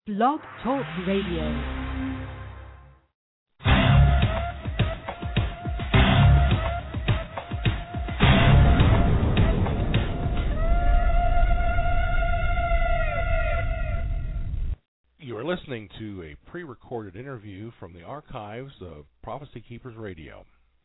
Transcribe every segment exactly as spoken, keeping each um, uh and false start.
Blog Talk Radio. You are listening to a pre-recorded interview from the archives of Prophecy Keepers Radio.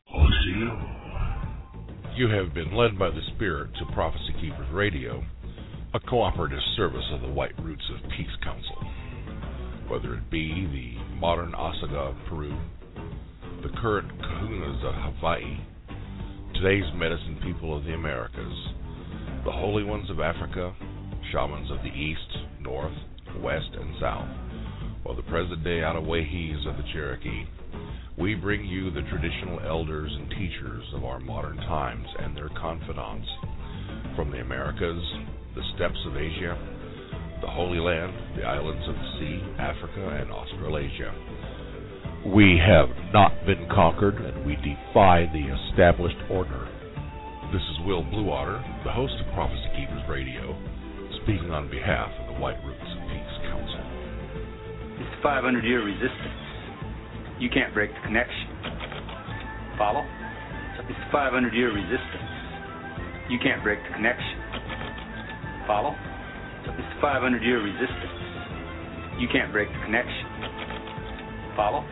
You have been led by the Spirit to Prophecy Keepers Radio, a cooperative service of the White Roots of Peace Council. Whether it be the modern Osaga of Peru, the current Kahunas of Hawaii, today's medicine people of the Americas, the Holy Ones of Africa, shamans of the East, North, West, and South, or the present-day Atawahis of the Cherokee, we bring you the traditional elders and teachers of our modern times and their confidants from the Americas, the steppes of Asia, the Holy Land, the islands of the sea, Africa, and Australasia. We have not been conquered, and we defy the established order. This is Will Bluewater, the host of Prophecy Keepers Radio, speaking on behalf of the White Roots of Peace Council. It's the five hundred year resistance. You can't break the connection. Follow? It's the five hundred year resistance. You can't break the connection. Follow? It's the five hundred year resistance. You can't break the connection. Follow?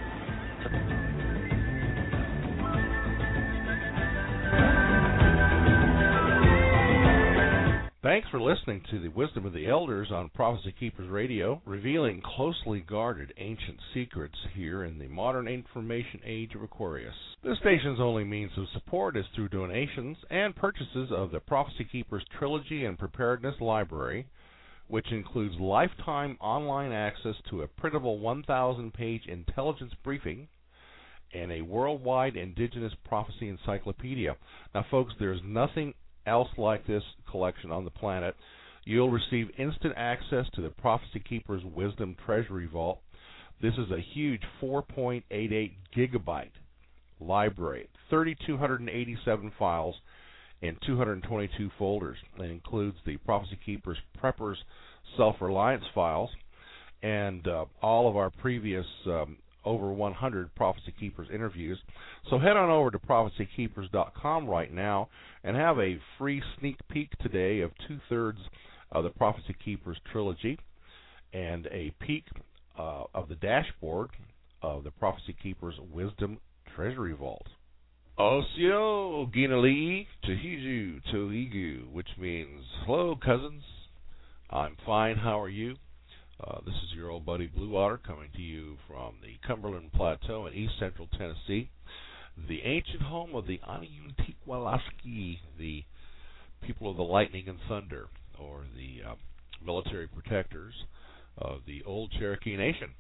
Thanks for listening to the Wisdom of the Elders on Prophecy Keepers Radio, revealing closely guarded ancient secrets here in the modern information age of Aquarius. This station's only means of support is through donations and purchases of the Prophecy Keepers Trilogy and Preparedness Library, which includes lifetime online access to a printable one thousand page intelligence briefing and a worldwide indigenous prophecy encyclopedia. Now, folks, there's nothing else like this collection on the planet. You'll receive instant access to the Prophecy Keepers Wisdom Treasury Vault. This is a huge four point eight eight gigabyte library, three thousand two hundred eighty-seven files in two hundred twenty-two folders. It includes the Prophecy Keepers Preppers Self-Reliance files and uh, all of our previous um, over one hundred Prophecy Keepers interviews. So head on over to prophecy keepers dot com right now and have a free sneak peek today of two-thirds of the Prophecy Keepers trilogy and a peek uh, of the dashboard of the Prophecy Keepers Wisdom Treasury Vault. Osio Ginali'i Tahiju Toigu, which means, hello, cousins. I'm fine. How are you? Uh, this is your old buddy Bluewater coming to you from the Cumberland Plateau in east central Tennessee, the ancient home of the Aniuntiqualaski, the people of the lightning and thunder, or the uh, military protectors of the old Cherokee Nation.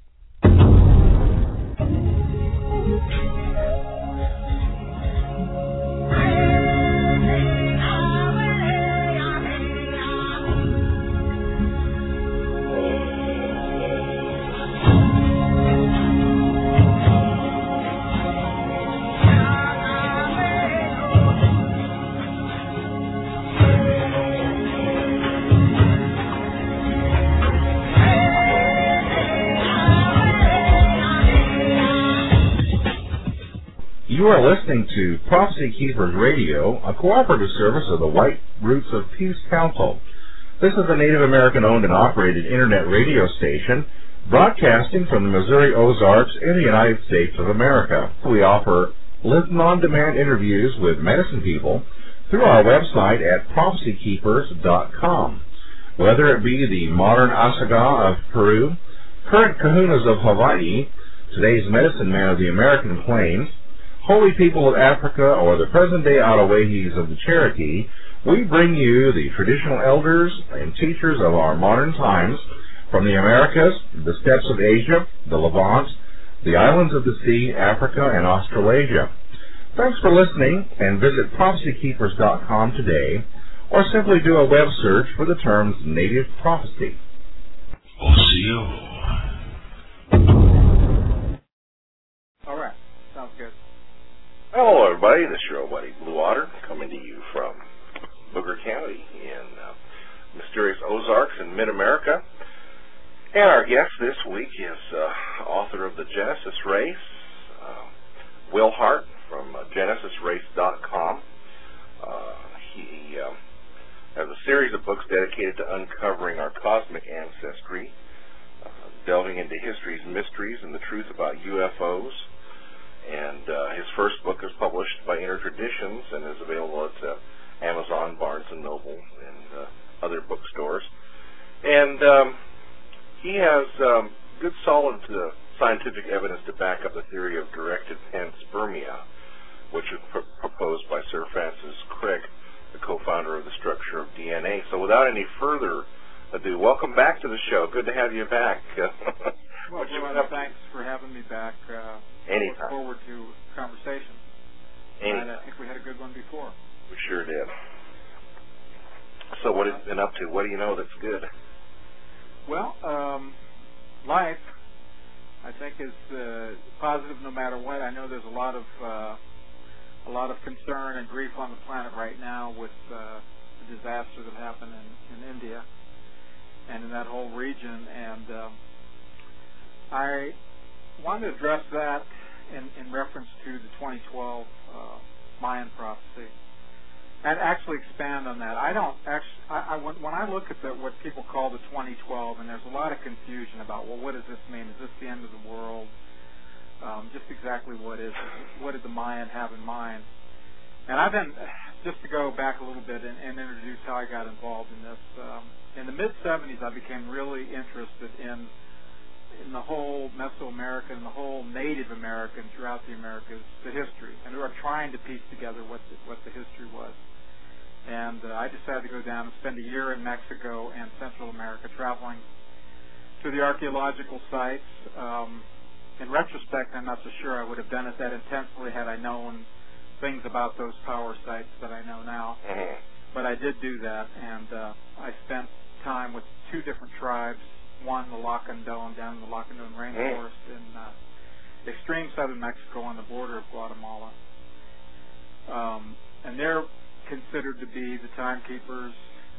You are listening to Prophecy Keepers Radio, a cooperative service of the White Roots of Peace Council. This is a Native American-owned and operated internet radio station broadcasting from the Missouri Ozarks in the United States of America. We offer listen-on-demand interviews with medicine people through our website at prophecy keepers dot com. Whether it be the modern Osaga of Peru, current Kahunas of Hawaii, today's medicine man of the American Plains, Holy people of Africa, or the present-day Atawahis of the Cherokee, we bring you the traditional elders and teachers of our modern times from the Americas, the steppes of Asia, the Levant, the islands of the sea, Africa, and Australasia. Thanks for listening, and visit prophecy keepers dot com today, or simply do a web search for the terms Native Prophecy. Osio. All right. Sounds good. Hello, everybody. This is your old buddy Bluewater coming to you from Booker County in uh, mysterious Ozarks in mid-America. And our guest this week is uh, author of The Genesis Race, uh, Will Hart from uh, Genesis Race dot com. Uh, he uh, has a series of books dedicated to uncovering our cosmic ancestry, uh, delving into history's mysteries and the truth about U F Os. And uh, his first book is published by Inner Traditions and is available at uh, Amazon, Barnes and Noble, and uh, other bookstores. And um, he has um, good, solid uh, scientific evidence to back up the theory of directed panspermia, which was pr- proposed by Sir Francis Crick, the co-founder of the structure of D N A. So without any further ado, welcome back to the show. Good to have you back. Well, Glenn, thanks for having me back. Uh, Anytime. Look forward to conversation. Anytime. And I think we had a good one before. We sure did. So what have you been up to? What do you know that's good? Well, um, life, I think, is uh, positive no matter what. I know there's a lot of uh, a lot of concern and grief on the planet right now with uh, the disaster that happened in, in India and in that whole region. And um, I wanted to address that in, in reference to the twenty twelve uh, Mayan prophecy, and actually expand on that. I don't actually. I, I when, when I look at the, what people call the twenty twelve, and there's a lot of confusion about, well, what does this mean? Is this the end of the world? Um, just exactly what is it? What did the Mayan have in mind? And I've been, just to go back a little bit and, and introduce how I got involved in this. Um, in the mid seventies, I became really interested in in the whole Mesoamerican and the whole Native American throughout the Americas, the history, and we were trying to piece together what the, what the history was. And uh, I decided to go down and spend a year in Mexico and Central America, traveling to the archaeological sites. Um, in retrospect, I'm not so sure I would have done it that intensely had I known things about those power sites that I know now. Mm-hmm. But I did do that, and uh, I spent time with two different tribes. One, the Lacandon, down in the Lacandon rainforest mm. in uh, extreme southern Mexico on the border of Guatemala. Um, and they're considered to be the timekeepers.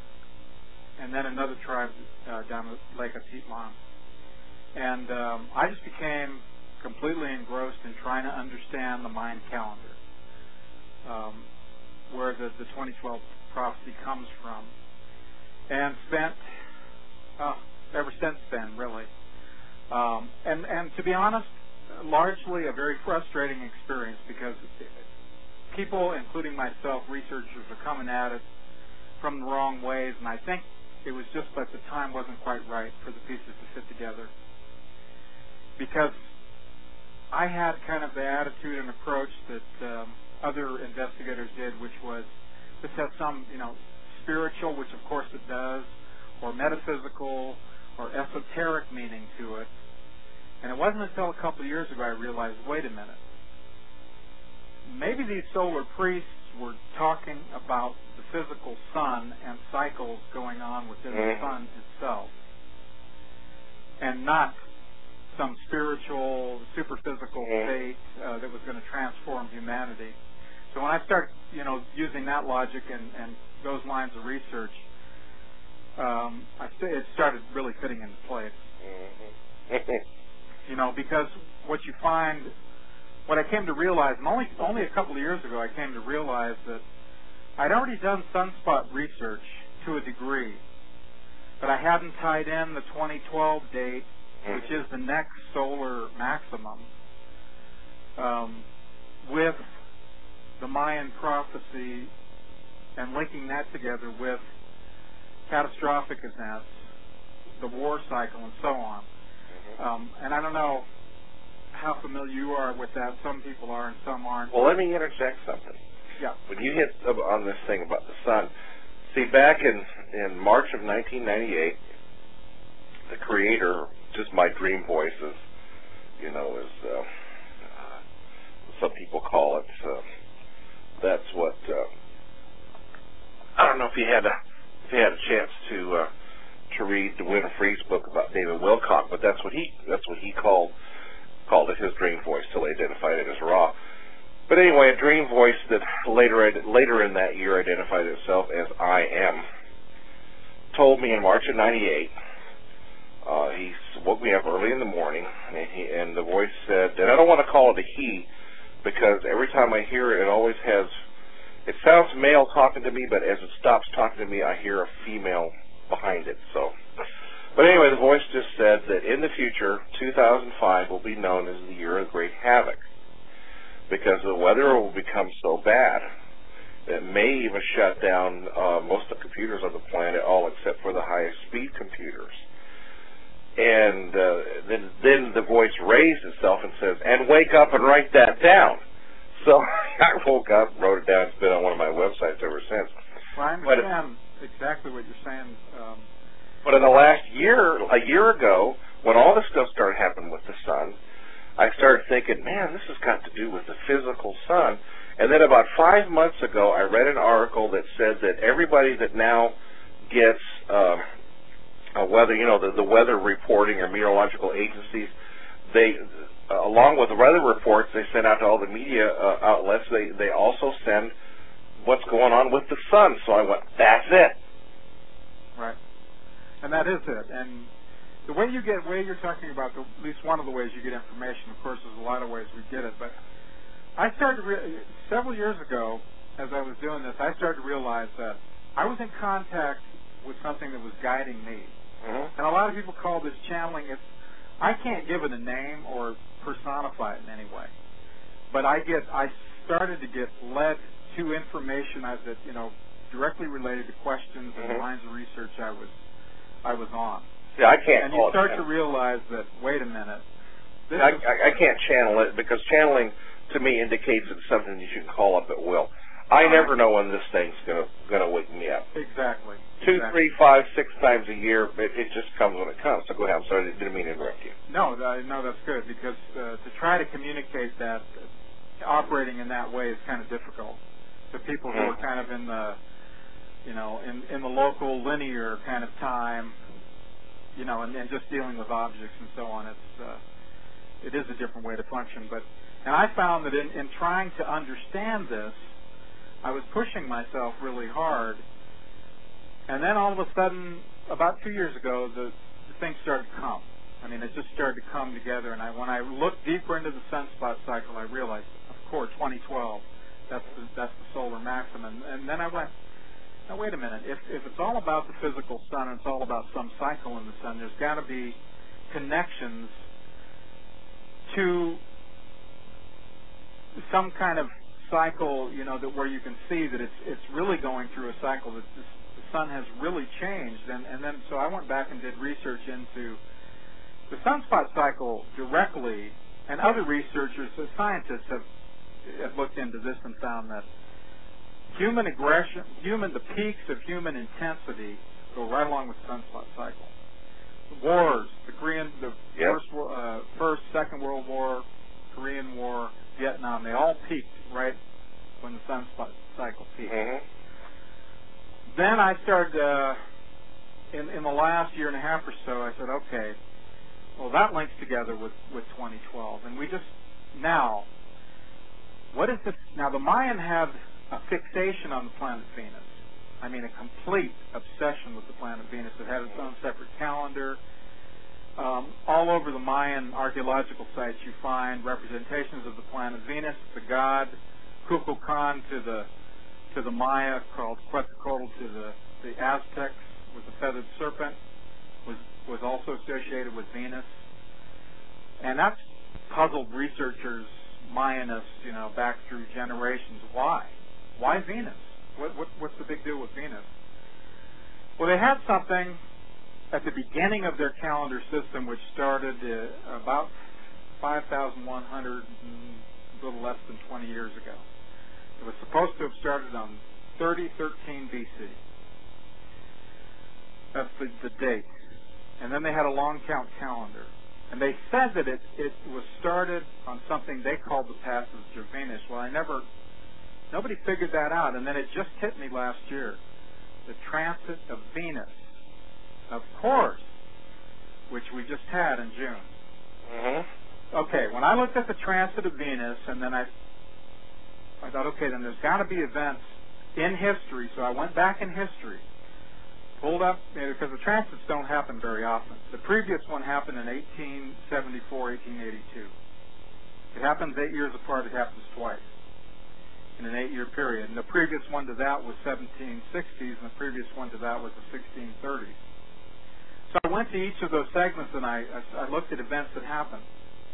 And then another tribe uh, down at Lake Atitlan. And um, I just became completely engrossed in trying to understand the Mayan calendar, um, where the, the twenty twelve prophecy comes from. And spent... Uh, ever since then, really. Um, and, and to be honest, largely a very frustrating experience because people, including myself, researchers, are coming at it from the wrong ways, and I think it was just that the time wasn't quite right for the pieces to fit together. Because I had kind of the attitude and approach that um, other investigators did, which was this has some, you know, spiritual, which of course it does, or metaphysical, or esoteric meaning to it. And it wasn't until a couple of years ago I realized, wait a minute, maybe these solar priests were talking about the physical sun and cycles going on within the sun itself, and not some spiritual, super physical state uh, that was going to transform humanity. So when I start, you know, using that logic and, and those lines of research, Um, I say it started really fitting into place. Mm-hmm. You know, because what you find, what I came to realize, and only only a couple of years ago I came to realize that I'd already done sunspot research to a degree, but I hadn't tied in the twenty twelve date, which is the next solar maximum, um, with the Mayan prophecy and linking that together with catastrophic events, the war cycle, and so on. Mm-hmm. Um, and I don't know how familiar you are with that. Some people are and some aren't. Well, let me interject something. Yeah. When you hit on this thing about the sun, see, back in, in March of nineteen ninety-eight, the creator, just my dream voice, is, you know, is uh, uh, some people call it. Uh, that's what, uh, I don't know if you had a If you had a chance to uh, to read Win Free's book about David Wilcock, but that's what he that's what he called called it his dream voice till he identified it as Ra. But anyway, a dream voice that later later in that year identified itself as I Am told me in March of ninety-eight. Uh, he woke me up early in the morning, and, he, and the voice said, and I don't want to call it a he, because every time I hear it, it always has, it sounds male talking to me, but as it stops talking to me, I hear a female behind it. So, but anyway, the voice just said that in the future, two thousand five will be known as the year of great havoc, because the weather will become so bad that it may even shut down uh, most of the computers on the planet, all except for the highest speed computers. And uh, then, then the voice raised itself and says, "And wake up and write that down." So I woke up, wrote it down. It's been on one of my websites ever since. Well, I understand but, exactly what you're saying. Um, but in the last year, a year ago, when all this stuff started happening with the sun, I started thinking, man, this has got to do with the physical sun. And then about five months ago, I read an article that said that everybody that now gets um, a weather, you know, the, the weather reporting or meteorological agencies, they, uh, along with the weather reports they send out to all the media uh, outlets, they, they also send what's going on with the sun. So I went, that's it. Right. And that is it. And the way you get, way you're talking about, the, at least one of the ways you get information, of course, there's a lot of ways we get it, but I started, re- several years ago, as I was doing this, I started to realize that I was in contact with something that was guiding me. Mm-hmm. And a lot of people call this channeling. It's, I can't give it a name or personify it in any way. But I get, I started to get led to information as it, you know, directly related to questions mm-hmm. and lines of research I was, I was on. Yeah, I can't. And you start to realize that, wait a minute. This I, is, I, I can't channel it, because channeling to me indicates it's something you should call up at will. I uh, never know when this thing's gonna gonna wake me up. Exactly. Two, exactly. three, five, six times a year, it, it just comes when it comes. So go ahead. I'm sorry, I didn't mean to interrupt you. No, uh, no, that's good, because uh, to try to communicate that, uh, operating in that way is kind of difficult to people who mm-hmm. are kind of in the, you know, in in the local linear kind of time, you know, and, and just dealing with objects and so on. It's uh, it is a different way to function, but. And I found that in, in trying to understand this, I was pushing myself really hard. And then all of a sudden, about two years ago, the, the things started to come. I mean, it just started to come together. And I, when I looked deeper into the sunspot cycle, I realized, of course, twenty twelve, that's the, that's the solar maximum. And then I went, now wait a minute. If, if it's all about the physical sun and it's all about some cycle in the sun, there's got to be connections to some kind of cycle, you know, that where you can see that it's it's really going through a cycle, that this, the sun has really changed. And, and then so I went back and did research into the sunspot cycle directly, and other researchers, the scientists have, have looked into this and found that human aggression, human the peaks of human intensity go right along with the sunspot cycle. Wars, the Korean, the yep. first, uh, first, Second World War, Korean War, Vietnam, they all peaked right when the sunspot cycle peaked. Mm-hmm. Then I started, uh, in, in the last year and a half or so, I said, okay, well, that links together with, with twenty twelve. And we just, now, what is this? Now, the Mayan had a fixation on the planet Venus. I mean, a complete obsession with the planet Venus. It had its own separate calendar. Um, all over the Mayan archaeological sites, you find representations of the planet Venus, the god Kukulkan to the to the Maya, called Quetzalcoatl to the, the Aztecs with the feathered serpent, was was also associated with Venus, and that's puzzled researchers, Mayanists, you know, back through generations. Why? Why Venus? What, what what's the big deal with Venus? Well, they had something at the beginning of their calendar system, which started uh, about five thousand one hundred, a little less than twenty years ago. It was supposed to have started on thirty thirteen B C. That's the, the date. And then they had a long count calendar. And they said that it, it was started on something they called the passage of Venus. Well, I never, nobody figured that out. And then it just hit me last year. The transit of Venus. Of course, which we just had in June. Mm-hmm. Okay, when I looked at the transit of Venus, and then I, I thought, okay, then there's got to be events in history. So I went back in history, pulled up, you know, because the transits don't happen very often. The previous one happened in eighteen seventy-four, eighteen eighty-two. It happens eight years apart. It happens twice in an eight-year period. And the previous one to that was seventeen sixties, and the previous one to that was the sixteen thirties. So I went to each of those segments, and I, I, I looked at events that happened.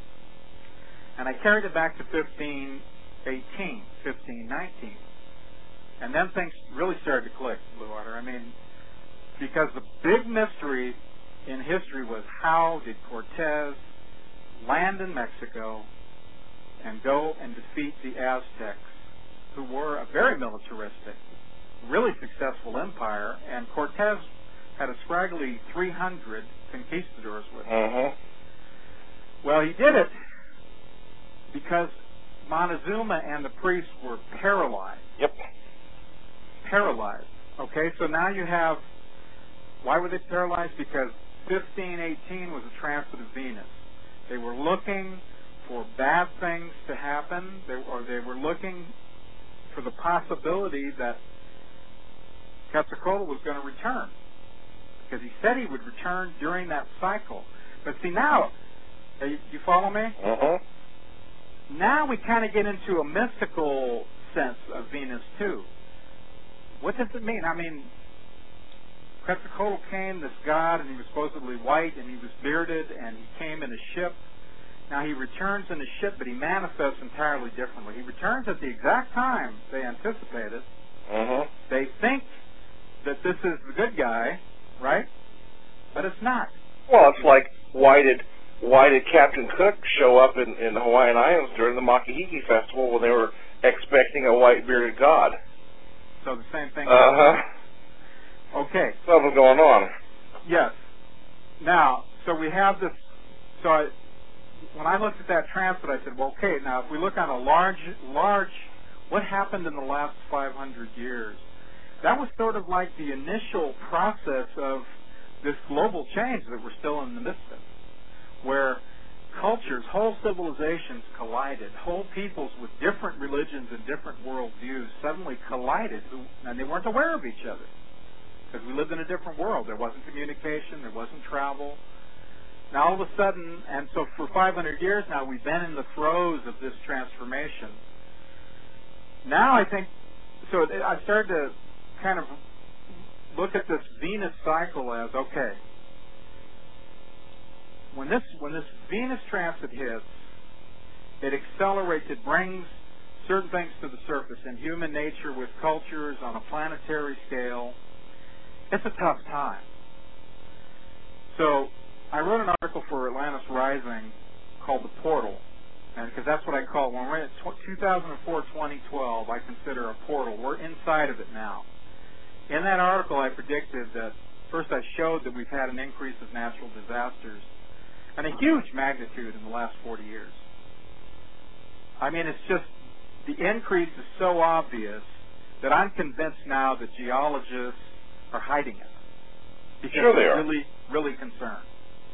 And I carried it back to fifteen eighteen, fifteen nineteen. And then things really started to click, Blue Water. I mean, because the big mystery in history was how did Cortez land in Mexico and go and defeat the Aztecs, who were a very militaristic, really successful empire, and Cortez had a scraggly three hundred conquistadors with him. Uh-huh. Well, he did it because Montezuma and the priests were paralyzed. Yep. Paralyzed. Okay, so now you have, why were they paralyzed? Because fifteen eighteen was a transit of Venus. They were looking for bad things to happen, they, or they were looking for the possibility that Quetzalcoatl was going to return, because he said he would return during that cycle. But see, now, you, you follow me? Uh-huh. Now we kind of get into a mystical sense of Venus, too. What does it mean? I mean, Quetzalcoatl came, this god, and he was supposedly white, and he was bearded, and he came in a ship. Now he returns in a ship, but he manifests entirely differently. He returns at the exact time they anticipated. Uh-huh. They think that this is the good guy, right? But it's not. Well, it's like, why did why did Captain Cook show up in, in the Hawaiian Islands during the Makahiki Festival when they were expecting a white-bearded god? So the same thing. Uh-huh. Okay. Something's going on. Yes. Now, so we have this, so I, when I looked at that transit, I said, well, okay, now if we look on a large, large, what happened in the last five hundred years? That was sort of like the initial process of this global change that we're still in the midst of, where cultures, whole civilizations collided, whole peoples with different religions and different worldviews suddenly collided, who, and they weren't aware of each other, because we lived in a different world. There wasn't communication, there wasn't travel. Now all of a sudden, and so for five hundred years now, we've been in the throes of this transformation. Now I think, so I started to kind of look at this Venus cycle as, okay, when this when this Venus transit hits, it accelerates, it brings certain things to the surface in human nature with cultures on a planetary scale. It's a tough time. So I wrote an article for Atlantis Rising called The Portal, and because that's what I call it. When we're in two thousand four to twenty twelve, I consider a portal. We're inside of it now. In that article, I predicted that, first I showed that we've had an increase of natural disasters and a huge magnitude in the last forty years. I mean, it's just, the increase is so obvious that I'm convinced now that geologists are hiding it, because sure they they're are. really, really concerned.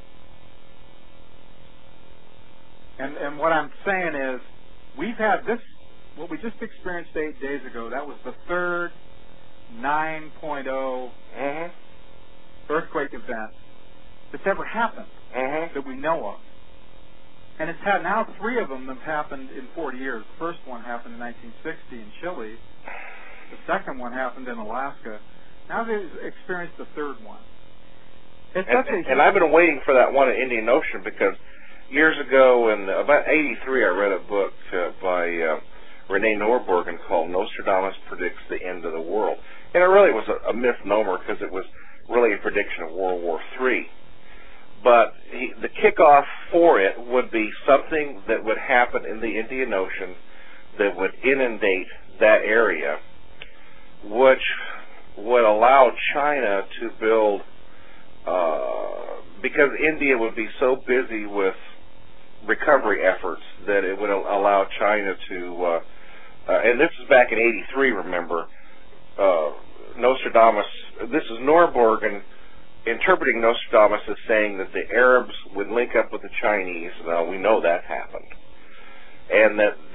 And, and what I'm saying is, we've had this, what we just experienced eight days ago, that was the third nine point oh Mm-hmm. earthquake event that's ever happened Mm-hmm. that we know of. And it's had now three of them have happened in forty years. The first one happened in nineteen sixty in Chile. The second one happened in Alaska. Now they've experienced the third one. It's And, such a and I've been waiting for that one in Indian Ocean, because years ago, in about eighty-three, I read a book uh, by uh, Renee Norbergen called Nostradamus Predicts the End of the World. And it really was a, a misnomer, because it was really a prediction of World War Three. But he, the kickoff for it would be something that would happen in the Indian Ocean that would inundate that area, which would allow China to build, uh, because India would be so busy with recovery efforts that it would allow China to, uh, uh, and this is back in eighty-three, remember, uh, Nostradamus, this is Norbergen interpreting Nostradamus as saying that the Arabs would link up with the Chinese. Now, we know that happened. And that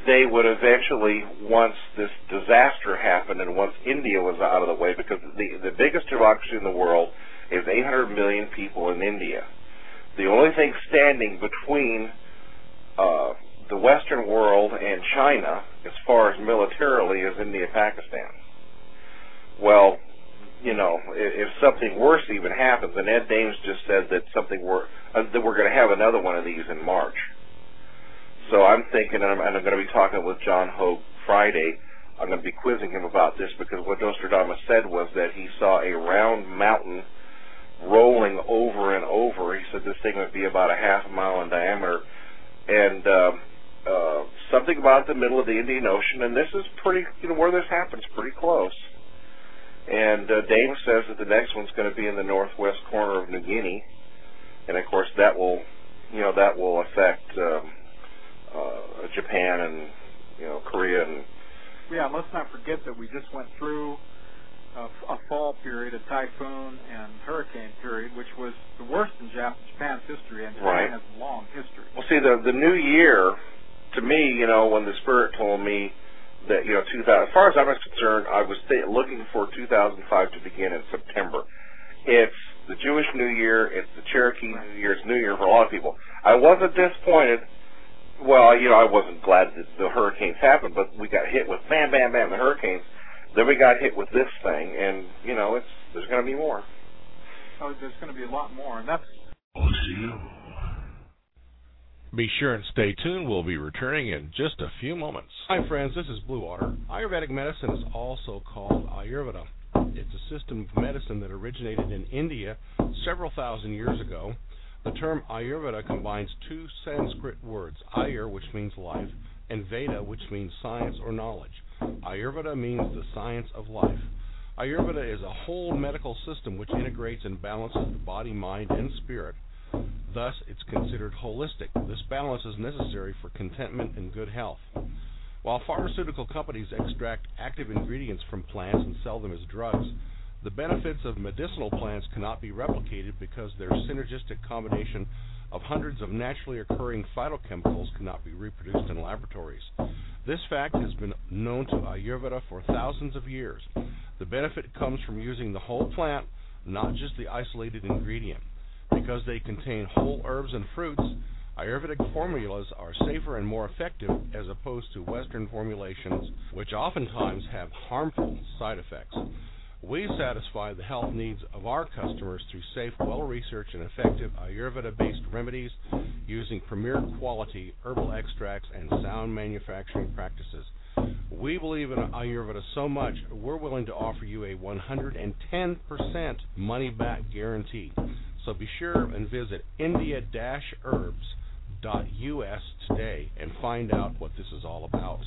they would eventually, once this disaster happened and once India was out of the way, because the, the biggest democracy in the world is eight hundred million people in India. The only thing standing between uh, the Western world and China, as far as militarily, is India-Pakistan. Well, you know, if, if something worse even happens, and Ed Dames just said that something were, uh, that we're going to have another one of these in March. So I'm thinking, and I'm, and I'm going to be talking with John Hogue Friday, I'm going to be quizzing him about this, because what Nostradamus said was that he saw a round mountain rolling over and over. He said this thing would be about a half a mile in diameter, and uh, uh, something about the middle of the Indian Ocean, and this is pretty, you know, where this happens, pretty close. And uh, Dame says that the next one's going to be in the northwest corner of New Guinea, and of course that will, you know, that will affect um, uh, Japan and, you know, Korea and. Yeah, let's not forget that we just went through a, a fall period, a typhoon and hurricane period, which was the worst in Japan's history, and Japan right. has a long history. Well, see, the the new year, to me, you know, when the Spirit told me that, you know, two thousand, as far as I was concerned, I was th- looking for two thousand five to begin in September. It's the Jewish New Year, it's the Cherokee right. New Year, it's New Year for a lot of people. I wasn't disappointed. Well, you know, I wasn't glad that the hurricanes happened, but we got hit with bam, bam, bam, the hurricanes. Then we got hit with this thing, and, you know, it's there's going to be more. Oh, there's going to be a lot more, and that's... Be sure and stay tuned. We'll be returning in just a few moments. Hi, friends. This is Blue Water. Ayurvedic medicine is also called Ayurveda. It's a system of medicine that originated in India several thousand years ago. The term Ayurveda combines two Sanskrit words, Ayur, which means life, and Veda, which means science or knowledge. Ayurveda means the science of life. Ayurveda is a whole medical system which integrates and balances the body, mind, and spirit. Thus, it's considered holistic. This balance is necessary for contentment and good health. While pharmaceutical companies extract active ingredients from plants and sell them as drugs, the benefits of medicinal plants cannot be replicated because their synergistic combination of hundreds of naturally occurring phytochemicals cannot be reproduced in laboratories. This fact has been known to Ayurveda for thousands of years. The benefit comes from using the whole plant, not just the isolated ingredient. Because they contain whole herbs and fruits, Ayurvedic formulas are safer and more effective as opposed to Western formulations, which oftentimes have harmful side effects. We satisfy the health needs of our customers through safe, well-researched, and effective Ayurveda-based remedies using premier quality herbal extracts and sound manufacturing practices. We believe in Ayurveda so much, we're willing to offer you a one hundred ten percent money-back guarantee. So be sure and visit india dash herbs dot U S today and find out what this is all about.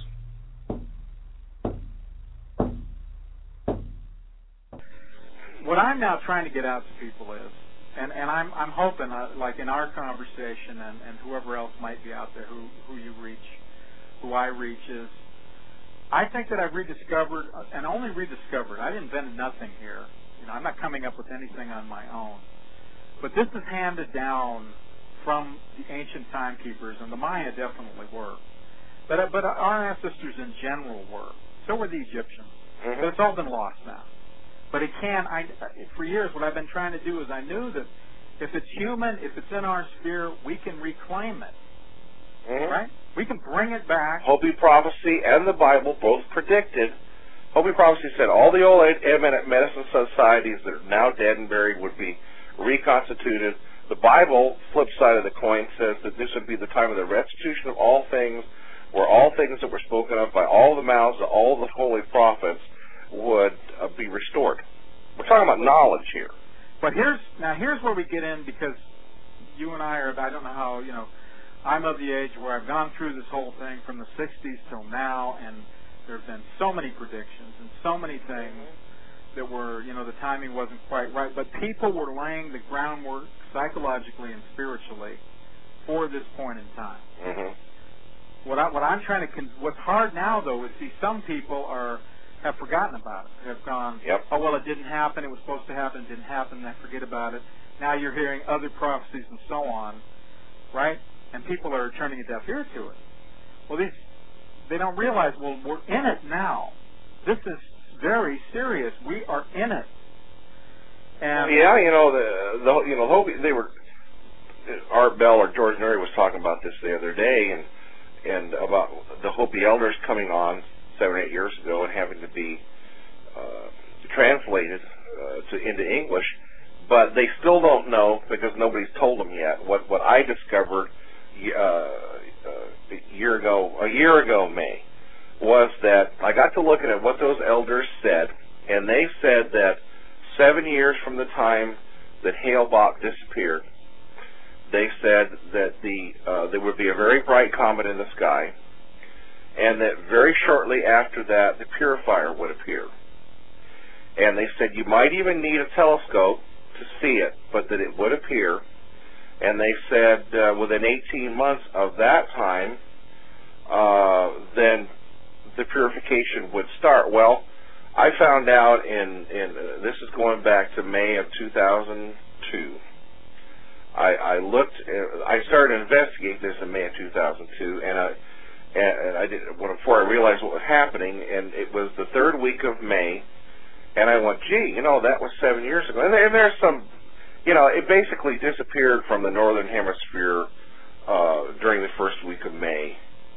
What I'm now trying to get out to people is, and, and I'm I'm hoping, uh, like in our conversation and, and whoever else might be out there who, who you reach, who I reach, is I think that I've rediscovered, and only rediscovered, I invented nothing here. You know, I'm not coming up with anything on my own. But this is handed down from the ancient timekeepers, and the Maya definitely were. But but our ancestors in general were. So were the Egyptians. Mm-hmm. But it's all been lost now. But it can, I, for years, what I've been trying to do is I knew that if it's human, if it's in our sphere, we can reclaim it. Mm-hmm. Right? We can bring it back. Hopi prophecy and the Bible both predicted. Hopi prophecy said all the old eminent medicine societies that are now dead and buried would be reconstituted. The Bible, flip side of the coin, says that this would be the time of the restitution of all things, where all things that were spoken of by all the mouths of all the holy prophets would uh, be restored. We're talking about knowledge here. But here's now here's where we get in, because you and I are, I don't know how, you know, I'm of the age where I've gone through this whole thing from the sixties till now, and there have been so many predictions and so many things that were, you know, the timing wasn't quite right, but people were laying the groundwork psychologically and spiritually for this point in time. Mm-hmm. What, I, what I'm trying to, con- what's hard now, though, is see some people are have forgotten about it. Have gone, yep. oh, well, it didn't happen, it was supposed to happen, it didn't happen, and I forget about it. Now you're hearing other prophecies and so on, right? And people are turning a deaf ear to it. Well, these they don't realize, well, we're in it now. This is very serious. We are in it. And yeah, you know, the, the you know, Hopi, they were, Art Bell or George Noory was talking about this the other day, and and about the Hopi elders coming on seven or eight years ago and having to be uh, translated uh, to into English, but they still don't know because nobody's told them yet. What what I discovered uh, uh, a year ago, a year ago May, was that I got to looking at what those elders said, and they said that seven years from the time that Hale-Bopp disappeared, they said that the uh, there would be a very bright comet in the sky, and that very shortly after that, the Purifier would appear. And they said you might even need a telescope to see it, but that it would appear. And they said uh, within eighteen months of that time, uh, then the purification would start. Well, I found out in, in uh, this is going back to May of two thousand two. I, I looked, uh, I started to investigate this in May of two thousand two, and I, and I did, before I realized what was happening, and it was the third week of May, and I went, gee, you know, that was seven years ago. And, there, and there's some, you know, it basically disappeared from the northern hemisphere uh, during the first week of May,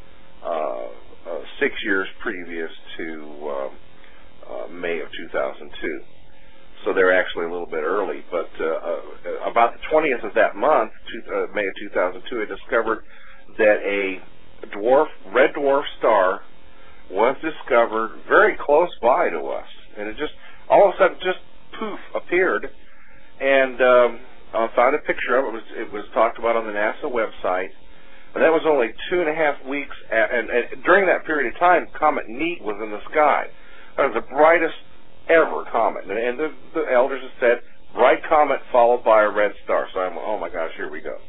uh, uh, six years previous to um, uh, May of two thousand two. So they're actually a little bit early. But uh, uh, about the twentieth of that month, two, uh, May of two thousand two, I discovered that a dwarf, red dwarf star was discovered very close by to us. And it just, all of a sudden, just poof, appeared. And um, I found a picture of it. It was, it was talked about on the NASA website. And that was only two and a half weeks. At, and, and during that period of time, Comet Neat was in the sky. It was the brightest ever comet. And, and the, the elders have said, bright comet followed by a red star. So I'm, oh my gosh, here we go.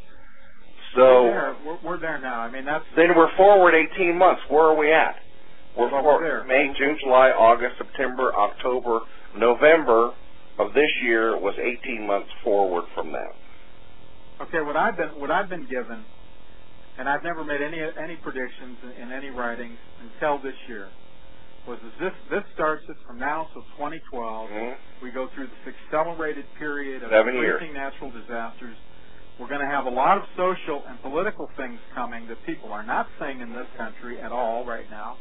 So we're there, we're, we're there now. I mean, that's then we're forward eighteen months. Where are we at? We're well, forward we're there. May, June, July, August, September, October, November of this year was eighteen months forward from that. Okay, what I've been what I've been given, and I've never made any any predictions in, in any writings until this year, was this this starts it from now till twenty twelve. Mm-hmm. We go through this accelerated period of Seven increasing years. natural disasters. We're going to have a lot of social and political things coming that people are not saying in this country at all right now.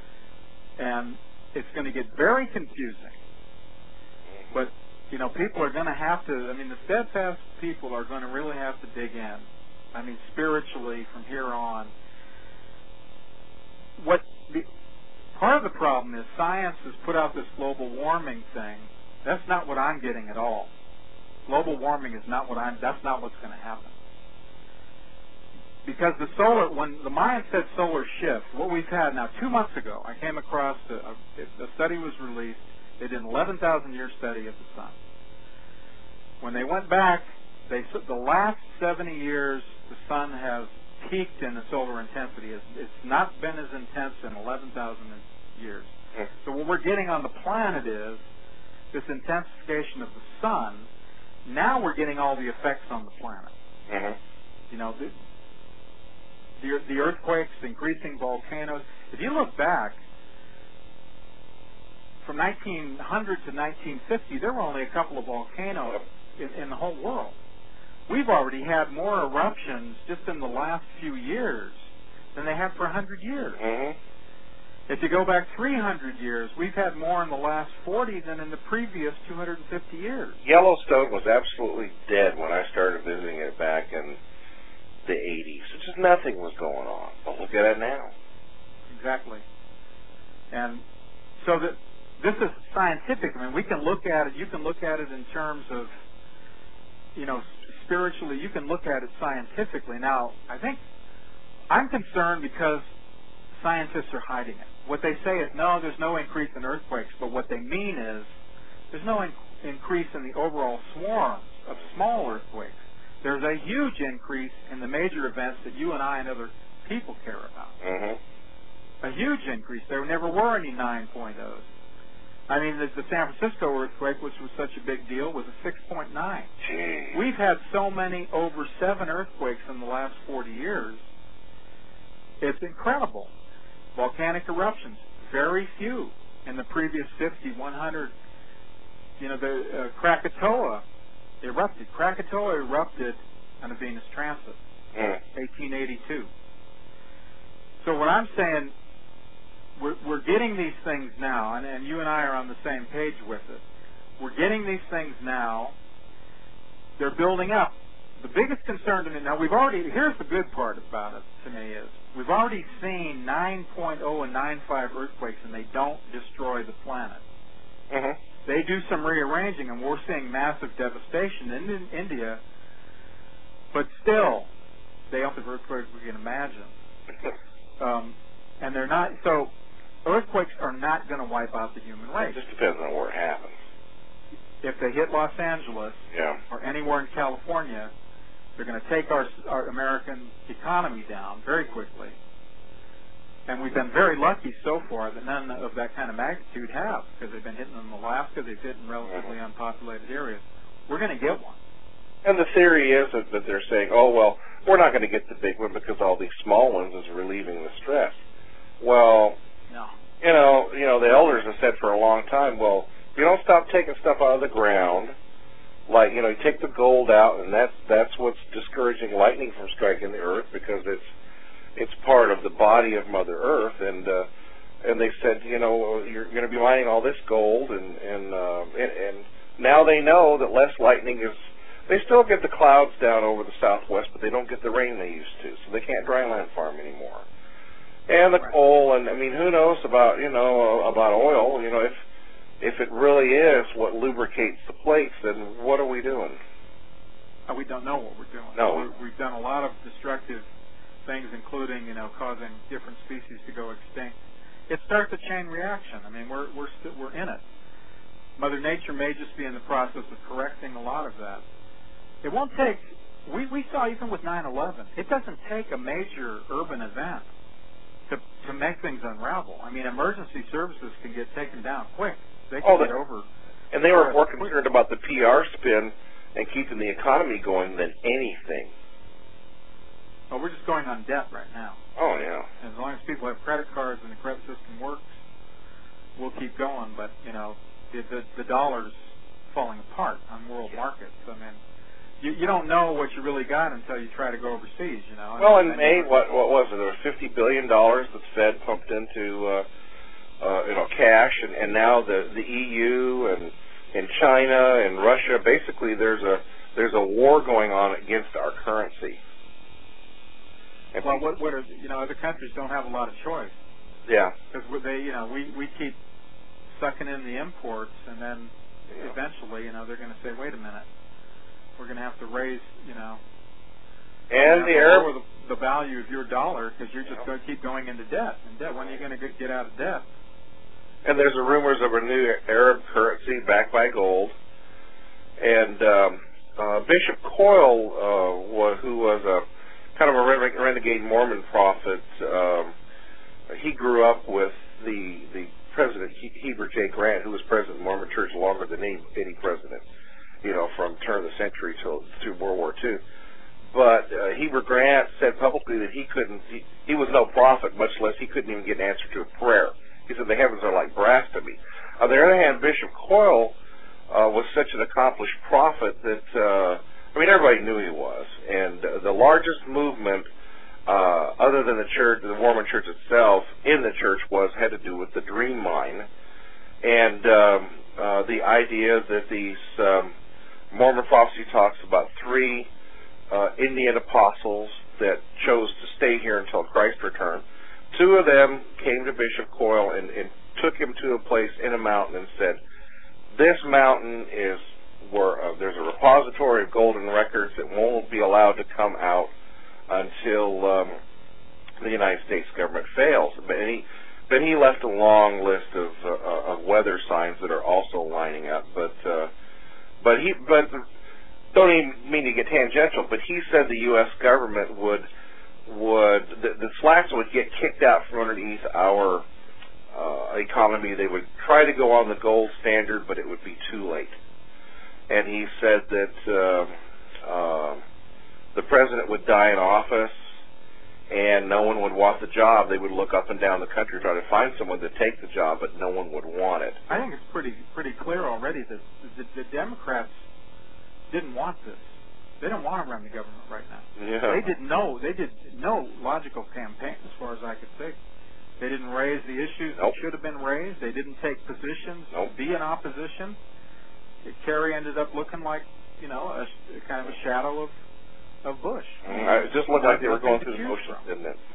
And it's going to get very confusing. But, you know, people are going to have to, I mean, the steadfast people are going to really have to dig in. I mean, spiritually from here on. What the, part of the problem is science has put out this global warming thing. That's not what I'm getting at all. Global warming is not what I'm, that's not what's going to happen. Because the solar, when the Mayans said solar shift, what we've had now, two months ago, I came across, a, a, a study was released. They did an eleven thousand year study of the sun. When they went back, they said the last seventy years, the sun has peaked in the solar intensity. It's, it's not been as intense in eleven thousand years. So what we're getting on the planet is this intensification of the sun. Now we're getting all the effects on the planet. Mm-hmm. You know, the, the, the earthquakes, the increasing volcanoes. If you look back, from nineteen hundred to nineteen fifty, there were only a couple of volcanoes in, in the whole world. We've already had more eruptions just in the last few years than they had for one hundred years. Mm-hmm. If you go back three hundred years, we've had more in the last forty than in the previous two hundred fifty years. Yellowstone was absolutely dead when I started visiting it back in the eighties. Just nothing was going on. But look at it now. Exactly. And so that this is scientific. I mean, we can look at it. You can look at it in terms of, you know, spiritually. You can look at it scientifically. Now, I think I'm concerned because scientists are hiding it. What they say is, no, there's no increase in earthquakes, but what they mean is there's no in- increase in the overall swarms of small earthquakes. There's a huge increase in the major events that you and I and other people care about. Mm-hmm. A huge increase. There never were any nine point ohs. I mean, the, the San Francisco earthquake, which was such a big deal, was a six point nine. Jeez. We've had so many over seven earthquakes in the last forty years. It's incredible. volcanic eruptions, very few in the previous fifty, one hundred. You know, the uh, Krakatoa erupted. Krakatoa erupted on a Venus transit, mm. eighteen eighty-two. So what I'm saying, we're, we're getting these things now, and, and you and I are on the same page with it. We're getting these things now. They're building up. The biggest concern to me, now we've already, here's the good part about it to me is, we've already seen nine point oh and nine point five earthquakes, and they don't destroy the planet. Mm-hmm. They do some rearranging, and we're seeing massive devastation in, in India, but still, they don't have earthquakes we can imagine. Um, and they're not, so earthquakes are not going to wipe out the human race. It just depends on where it happens. If they hit Los Angeles yeah. or anywhere in California, they're going to take our, our American economy down very quickly. And we've been very lucky so far that none of that kind of magnitude have, because they've been hitting in Alaska, they've hit in relatively mm-hmm. unpopulated areas. We're going to get one. And the theory is that, that they're saying, oh, well, we're not going to get the big one because all these small ones is relieving the stress. Well, no. you know, you know, the elders have said for a long time, well, you don't stop taking stuff out of the ground, like, you know, you take the gold out, and that's that's what's discouraging lightning from striking the earth, because it's it's part of the body of Mother Earth, and uh, and they said, you know, you're going to be mining all this gold, and and, uh, and and now they know that less lightning is. They still get the clouds down over the southwest, but they don't get the rain they used to, so they can't dryland farm anymore. And the coal, and I mean, who knows about you know about oil? You know, if if it really is what lubricates the plates, then what are we doing? Oh, we don't know what we're doing. No, we're, we've done a lot of destructive things, including you know causing different species to go extinct. It starts a chain reaction. I mean, we're we're st- we're in it. Mother Nature may just be in the process of correcting a lot of that. It won't take. We we saw even with nine eleven, it doesn't take a major urban event to to make things unravel. I mean, emergency services can get taken down quick. They can oh, get the, over. And they were more concerned about the P R spin and keeping the economy going than anything. Oh, we're just going on debt right now. Oh, yeah. And as long as people have credit cards and the credit system works, we'll keep going. But, you know, the, the, the dollar's falling apart on world yeah. markets. I mean, you, you don't know what you really got until you try to go overseas, you know. Well, and, in May, what, what was it? There was fifty billion dollars that the Fed pumped into, uh, uh, you know, cash, and, and now the, the E U and, and China and Russia, basically there's a there's a war going on against our currency. And well, what, what are, you know, other countries don't have a lot of choice. Yeah. Because they, you know, we, we keep sucking in the imports, and then yeah. eventually, you know, they're going to say, wait a minute, we're going to have to raise, you know, and the Arab, the, the value of your dollar because you're just yeah. going to keep going into debt. And debt. When are you going to get out of debt? And there's a rumors of a new Arab currency backed by gold. And um, uh, Bishop Coyle, uh, was, who was a kind of a renegade Mormon prophet, um, he grew up with the the president Heber J. Grant, who was president of the Mormon Church longer than any, any president, you know, from turn of the century till through World War Two. But uh, Heber Grant said publicly that he couldn't, he, he was no prophet, much less he couldn't even get an answer to a prayer. He said the heavens are like brass to me. On the other hand, Bishop Coyle uh, was such an accomplished prophet that, uh, I mean, everybody knew he was. And uh, the largest movement, uh, other than the church, the Mormon Church itself, in the church was had to do with the Dream Mine, and um, uh, the idea that these um, Mormon prophecy talks about three uh, Indian apostles that chose to stay here until Christ returned. Two of them came to Bishop Coyle and, and took him to a place in a mountain and said, "This mountain is where uh, there's a repository of golden records that won't be allowed to come out until um, the United States government fails." But he, but he left a long list of uh, of weather signs that are also lining up. But uh, but he but don't even mean to get tangential. But he said the U S government would would the, the slacks would get kicked out from underneath our uh, economy. They would try to go on the gold standard, but it would be too late. And he said that uh, uh, the president would die in office. and no one would want the job. They would look up and down the country, try to find someone to take the job, but no one would want it. I think it's pretty pretty clear already that the, the Democrats didn't want this. They don't want to run the government right now. Yeah. They did no, they did no logical campaign as far as I could see. They didn't raise the issues nope. that should have been raised. They didn't take positions nope. to be in opposition. Kerry ended up looking like, you know, a, a kind of a shadow of of Bush. Mm, it just looked like they were going through the motions, didn't it?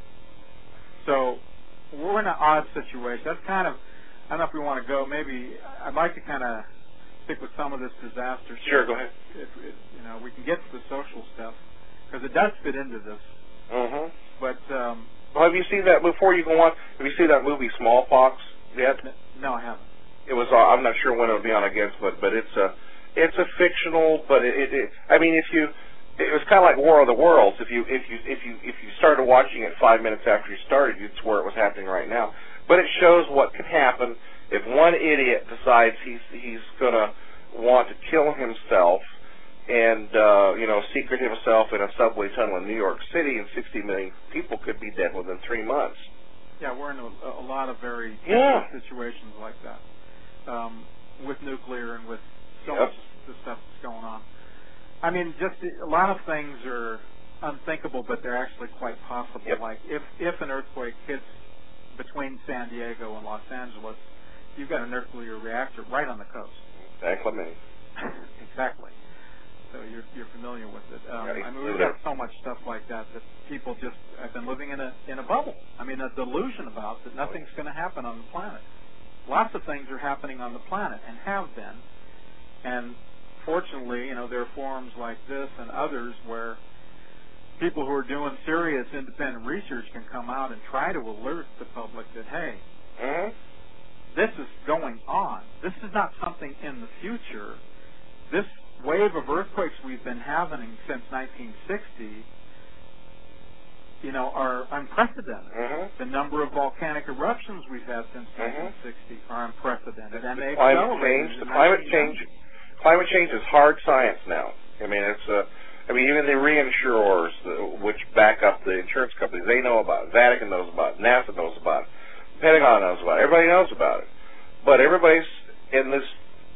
So we're in an odd situation. That's kind of, I don't know if we want to go, maybe, I'd like to kind of stick with some of this disaster stuff. Sure, go ahead. If, if, you know, we can get to the social stuff, because it does fit into this. Mm-hmm. But, um... well, have you seen that, before you go on, have you seen that movie Smallpox yet? No, I haven't. It was, uh, I'm not sure when it'll be on again, but, but it's a, it's a fictional, but it, it, it I mean, if you, it was kind of like War of the Worlds. If you if you if you if you started watching it five minutes after you started, you'd swear it was happening right now. But it shows what can happen if one idiot decides he's he's gonna want to kill himself and uh, you know secret himself in a subway tunnel in New York City, and sixty million people could be dead within three months. Yeah, we're in a, a lot of very yeah. situations like that um, with nuclear and with so yep. much of the stuff that's going on. I mean, just a lot of things are unthinkable, but they're actually quite possible. Yep. Like if if an earthquake hits between San Diego and Los Angeles, you've got a nuclear reactor right on the coast. Exactly. Exactly. So you're you're familiar with it. Um, yeah, I mean, we've got so much stuff like that that people just have been living in a in a bubble. I mean, a delusion about that nothing's going to happen on the planet. Lots of things are happening on the planet and have been, and fortunately, you know, there are forums like this and others where people who are doing serious independent research can come out and try to alert the public that, hey, mm-hmm. this is going on. This is not something in the future. This wave of earthquakes we've been having since nineteen sixty, you know, are unprecedented. Mm-hmm. The number of volcanic eruptions we've had since mm-hmm. nineteen sixty are unprecedented. The, and they the climate change, the climate change, climate change is hard science now. I mean, it's uh, I mean, even the reinsurers, the, which back up the insurance companies, they know about it. Vatican knows about it. NASA knows about it. Pentagon knows about it. Everybody knows about it. But everybody's in this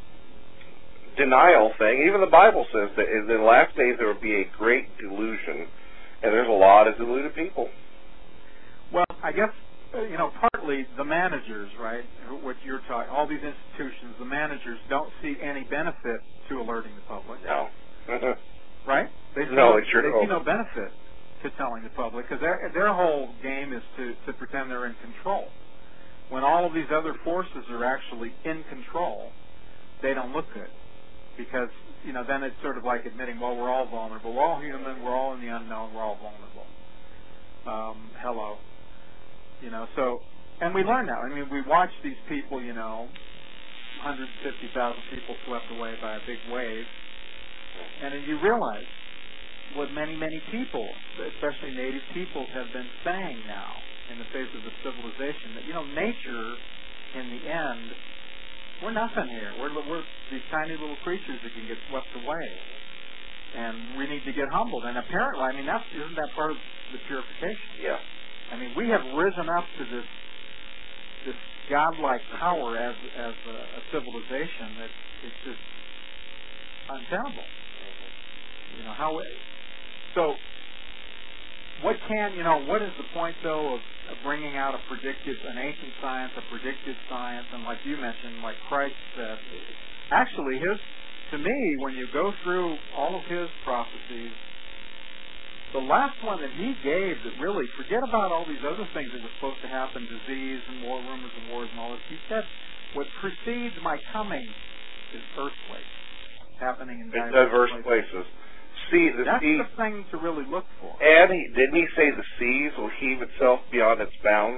denial thing. Even the Bible says that in the last days there will be a great delusion, and there's a lot of deluded people. Well, I guess, you know, partly the managers, right, what you're talking, all these institutions, the managers don't see any benefit to alerting the public. No. Right? They see no, no, they sure they don't. see no benefit to telling the public, because their, their whole game is to, to pretend they're in control. When all of these other forces are actually in control, they don't look good. Because, you know, then it's sort of like admitting, well, we're all vulnerable. We're all human. We're all in the unknown. We're all vulnerable. Um, hello. You know, so, and we learn now. I mean, we watch these people, you know, one hundred fifty thousand people swept away by a big wave. And then you realize what many, many people, especially native peoples, have been saying now in the face of the civilization, that, you know, nature, in the end, we're nothing here. We're, we're these tiny little creatures that can get swept away. And we need to get humbled. And apparently, I mean, that's, isn't that part of the purification? Yeah. I mean, we have risen up to this this godlike power as as a, a civilization that it's just untenable. You know, how... So, what can, you know, what is the point, though, of, of bringing out a predictive, an ancient science, a predictive science, and like you mentioned, like Christ said, actually, his, to me, when you go through all of his prophecies, the last one that he gave that really, forget about all these other things that were supposed to happen, disease and war, rumors of wars and all this, he said, what precedes my coming is earthquakes happening in diverse, diverse places. places. Sea, the That's sea, the thing to really look for. And he, didn't he say the seas will heave itself beyond its bounds?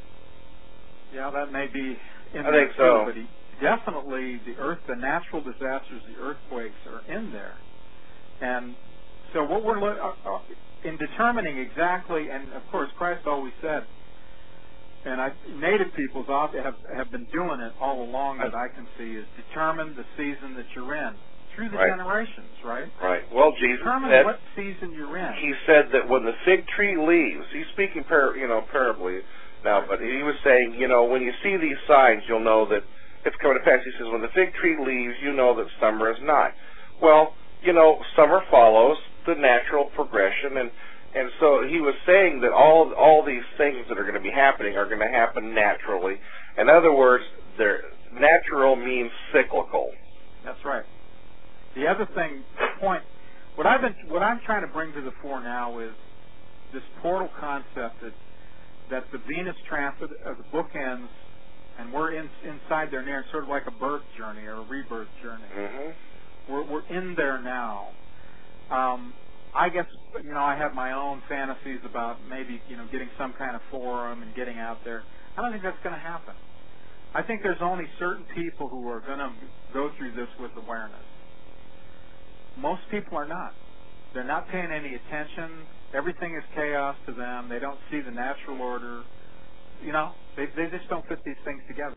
Yeah, that may be in I there think too, so. but he, definitely the earth, the natural disasters, the earthquakes are in there. And so what we're lo- uh, uh, in determining exactly, and of course Christ always said, and I, native peoples have have been doing it all along that I can see, is determine the season that you're in. through the right. generations, right? Right. Well, Jesus Determine said, what season you're in. He said that when the fig tree leaves, he's speaking, par, you know, parably now, but he was saying, you know, when you see these signs, you'll know that it's coming to pass. He says, when the fig tree leaves, you know that summer is nigh. Well, you know, summer follows the natural progression, and and so he was saying that all all these things that are going to be happening are going to happen naturally. In other words, they're, natural means cyclical. That's right. The other thing, the point, what I've been, what I'm trying to bring to the fore now is this portal concept that that the Venus transit of the bookends, and we're in, inside there near, sort of like a birth journey or a rebirth journey. Mm-hmm. We're we're in there now. Um, I guess, you know, I have my own fantasies about maybe, you know, getting some kind of forum and getting out there. I don't think that's going to happen. I think there's only certain people who are going to go through this with awareness. Most people are not. They're not paying any attention. Everything is chaos to them. They don't see the natural order. You know, they they just don't fit these things together.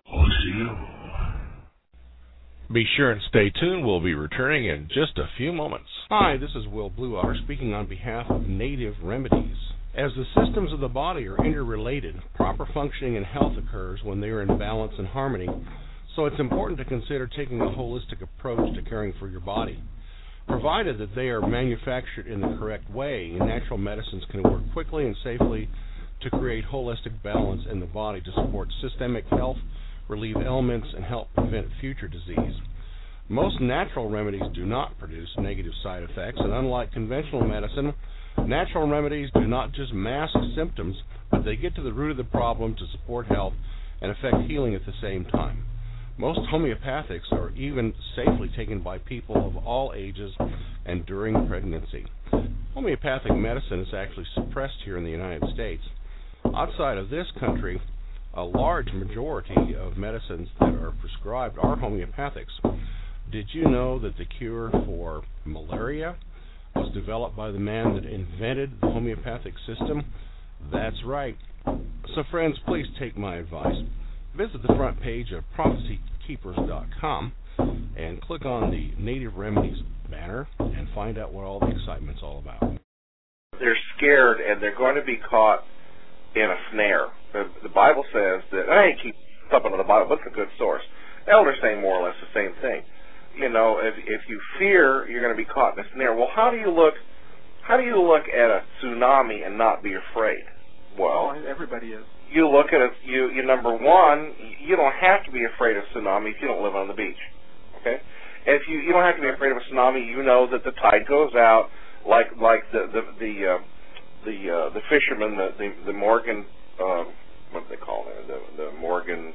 Be sure and stay tuned. We'll be returning in just a few moments. Hi, this is Will Blueotter speaking on behalf of Native Remedies. As the systems of the body are interrelated, proper functioning and health occurs when they are in balance and harmony, so it's important to consider taking a holistic approach to caring for your body. Provided that they are manufactured in the correct way, natural medicines can work quickly and safely to create holistic balance in the body to support systemic health, relieve ailments, and help prevent future disease. Most natural remedies do not produce negative side effects, and unlike conventional medicine, natural remedies do not just mask symptoms, but they get to the root of the problem to support health and affect healing at the same time. Most homeopathics are even safely taken by people of all ages and during pregnancy. Homeopathic medicine is actually suppressed here in the United States. Outside of this country, a large majority of medicines that are prescribed are homeopathics. Did you know that the cure for malaria was developed by the man that invented the homeopathic system? That's right. So friends, please take my advice. Visit the front page of prophecy keepers dot com and click on the Native Remedies banner and find out what all the excitement's all about. They're scared and they're going to be caught in a snare. The, the Bible says that, I ain't keep thumping on the Bible, but it's a good source. Elders say more or less the same thing. You know, if if you fear you're going to be caught in a snare, well, how do you look? How do you look at a tsunami and not be afraid? Well, oh, everybody is. You look at it. You you number one, you don't have to be afraid of tsunami if you don't live on the beach. Okay, and if you you don't have to be afraid of a tsunami, you know that the tide goes out, like like the the the uh, the uh, the fishermen, the the, the Morgan, uh, what do they call it? The the Morgan.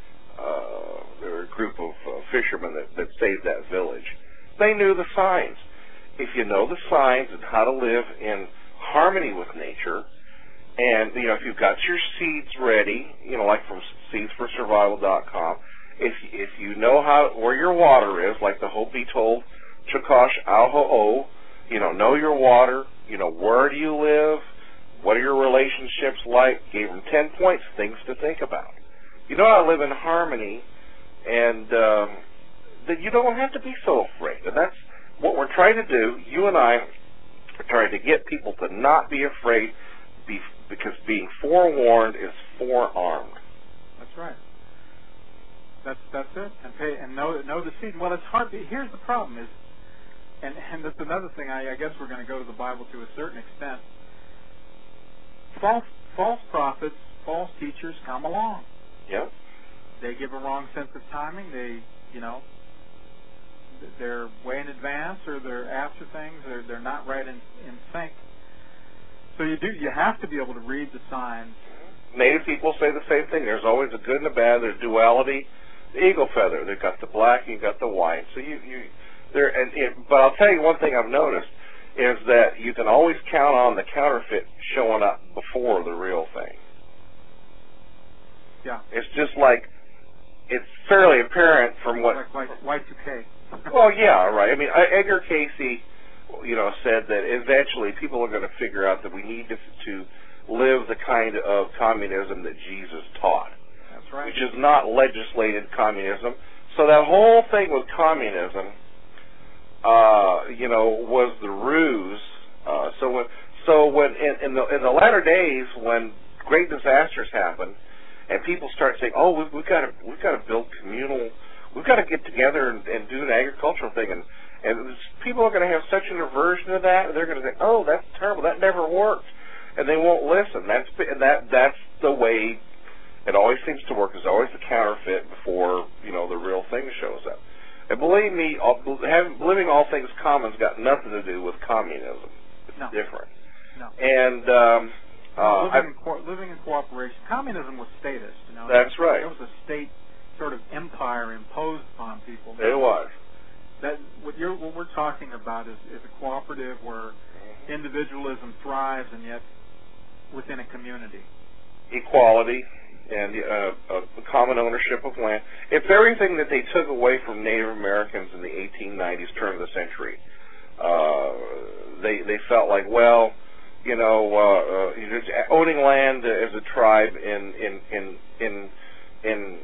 Uh, there were a group of uh, fishermen that, that saved that village. They knew the signs. If you know the signs and how to live in harmony with nature, and you know if you've got your seeds ready, you know like from seeds for survival dot com, if if you know how where your water is, like the Hopi told Chukash Alho'o, you know know your water, you know where do you live, what are your relationships like? Gave them ten points, things to think about. You know how to live in harmony, and um, that you don't have to be so afraid. And that's what we're trying to do. You and I are trying to get people to not be afraid, be, because being forewarned is forearmed. That's right. That's that's it. And pay and know know the seed. Well, it's hard. To, here's the problem: is and and that's another thing. I, I guess we're going to go to the Bible to a certain extent. False false prophets, false teachers come along. Yep. They give a wrong sense of timing. They, you know, they're way in advance, or they're after things. They're they're not right in, in sync. So you do you have to be able to read the signs. Native people say the same thing. There's always a good and a bad. There's duality. The eagle feather. They've got the black. You got the white. So you you there. And it, but I'll tell you one thing I've noticed is that you can always count on the counterfeit showing up before the real thing. Yeah. It's just like, it's fairly apparent from what... Like, like Y two K. Well, yeah, right. I mean, Edgar Casey, you know, said that eventually people are going to figure out that we need to, to live the kind of communism that Jesus taught. That's right. Which is not legislated communism. So that whole thing with communism uh, you know, was the ruse. Uh, so when, so when in, in the in the latter days, when great disasters happen, and people start saying, "Oh, we've, we've got to we've got to build communal, we've got to get together and, and do an agricultural thing," and and this, people are going to have such an aversion to that, they're going to say, "Oh, that's terrible. That never worked," and they won't listen. That's and that that's the way it always seems to work. There's always the counterfeit before you know the real thing shows up. And believe me, all, having, living all things common's got nothing to do with communism. It's no. different. No. And um, no, uh, living, in co- living in cooperation. Communism was statist. You know. That's right. It was a state sort of empire imposed upon people. It was. That what you're what we're talking about is, is a cooperative where individualism thrives, and yet within a community. Equality. And uh, uh, common ownership of land. It's everything that they took away from Native Americans in the eighteen nineties, turn of the century. Uh, they they felt like, well, you know, uh, uh, owning land as a tribe in in in in in,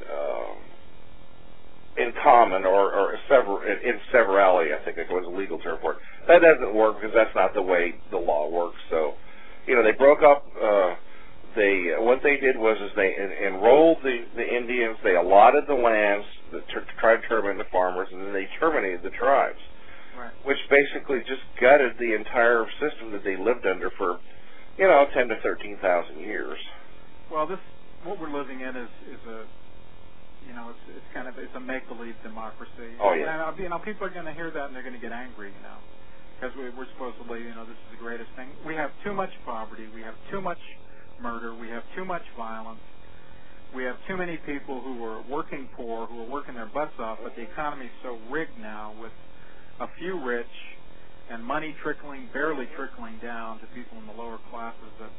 uh, in common or or sever in, in severality, I think it was a legal term for it. That doesn't work because that's not the way the law works. So, you know, they broke up. Uh, They uh, what they did was is they en- enrolled the, the Indians. They allotted the lands to t- try to turn them into farmers, and then they terminated the tribes, right. which basically just gutted the entire system that they lived under for, you know, ten to thirteen thousand years. Well, this what we're living in is is a, you know, it's it's kind of it's a make believe democracy. Oh yeah. And, you know, people are going to hear that and they're going to get angry, you know, because we, we're supposedly, you know, this is the greatest thing. We have too much poverty. We have too much murder. We have too much violence. We have too many people who are working poor, who are working their butts off, but the economy is so rigged now with a few rich and money trickling, barely trickling down to people in the lower classes. That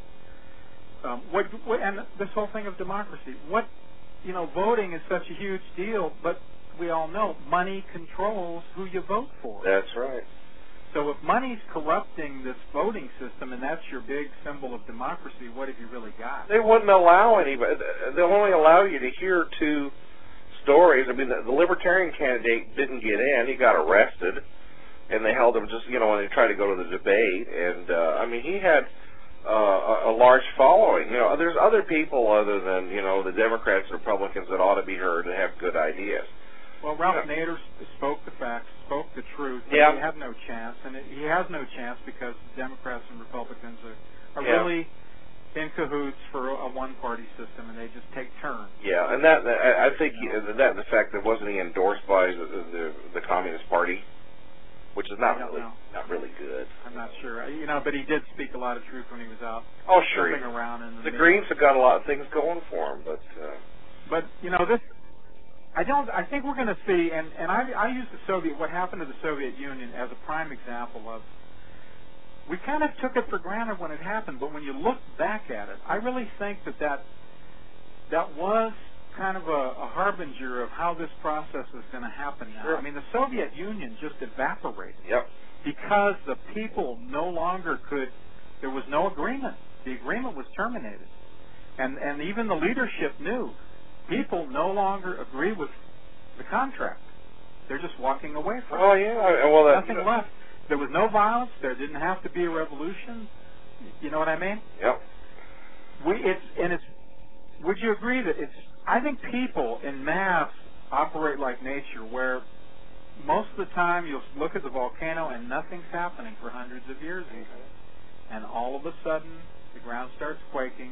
um, what, what and this whole thing of democracy. What you know, voting is such a huge deal, but we all know money controls who you vote for. That's right. So if money's corrupting this voting system, and that's your big symbol of democracy, what have you really got? They wouldn't allow anybody. They'll only allow you to hear two stories. I mean, the, the Libertarian candidate didn't get in. He got arrested, and they held him just, you know, when they tried to go to the debate. And, uh, I mean, he had uh, a, a large following. You know, there's other people other than, you know, the Democrats and Republicans that ought to be heard and have good ideas. Well, Ralph yeah. Nader spoke the facts, spoke the truth. Yeah. He had no chance, and it, he has no chance because Democrats and Republicans are, are yeah. really in cahoots for a one-party system, and they just take turns. Yeah, and that I, I think he, that the fact that wasn't he endorsed by the, the, the Communist Party, which is not really know. not really good. I'm not sure, you know, but he did speak a lot of truth when he was out. Oh, sure. Around in the the Greens have got a lot of things going for them, but uh, but you know this. I don't. I think we're going to see, and, and I, I use the Soviet, what happened to the Soviet Union as a prime example of, we kind of took it for granted when it happened, but when you look back at it, I really think that that, that was kind of a, a harbinger of how this process is going to happen now. Sure. I mean, the Soviet Union just evaporated. Yep. Because the people no longer could, there was no agreement. The agreement was terminated. And, and even the leadership knew. People no longer agree with the contract. They're just walking away from well, it. yeah. Well, that, Nothing you know. left. There was no violence. There didn't have to be a revolution. You know what I mean? Yep. We it's and it's. Would you agree that it's? I think people in mass operate like nature, where most of the time you'll look at the volcano and nothing's happening for hundreds of years even, and all of a sudden the ground starts quaking.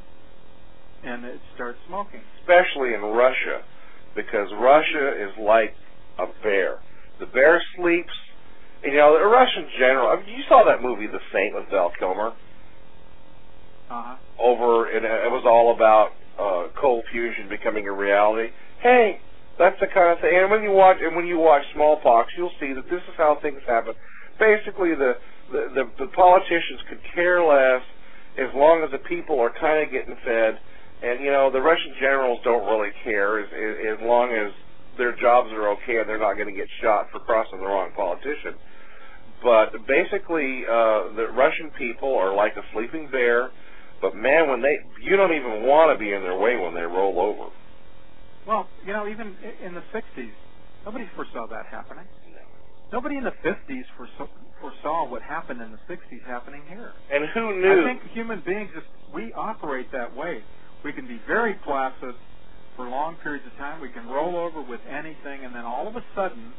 And it starts smoking. Especially in Russia, because Russia is like a bear. The bear sleeps. And, you know, the Russian general. I mean, you saw that movie, The Saint, with Val Kilmer. Uh-huh. Over, and it was all about uh, cold fusion becoming a reality. Hey, that's the kind of thing. And when you watch, and when you watch Smallpox, you'll see that this is how things happen. Basically, the the, the, the politicians could care less as long as the people are kind of getting fed. And, you know, the Russian generals don't really care as, as, as long as their jobs are okay and they're not going to get shot for crossing the wrong politician. But basically, uh, the Russian people are like a sleeping bear. But, man, when they, you don't even want to be in their way when they roll over. Well, you know, even in the sixties, nobody foresaw that happening. Nobody in the fifties foresaw, foresaw what happened in the sixties happening here. And who knew? I think human beings, just, we operate that way. We can be very placid for long periods of time. We can roll over with anything, and then all of a sudden,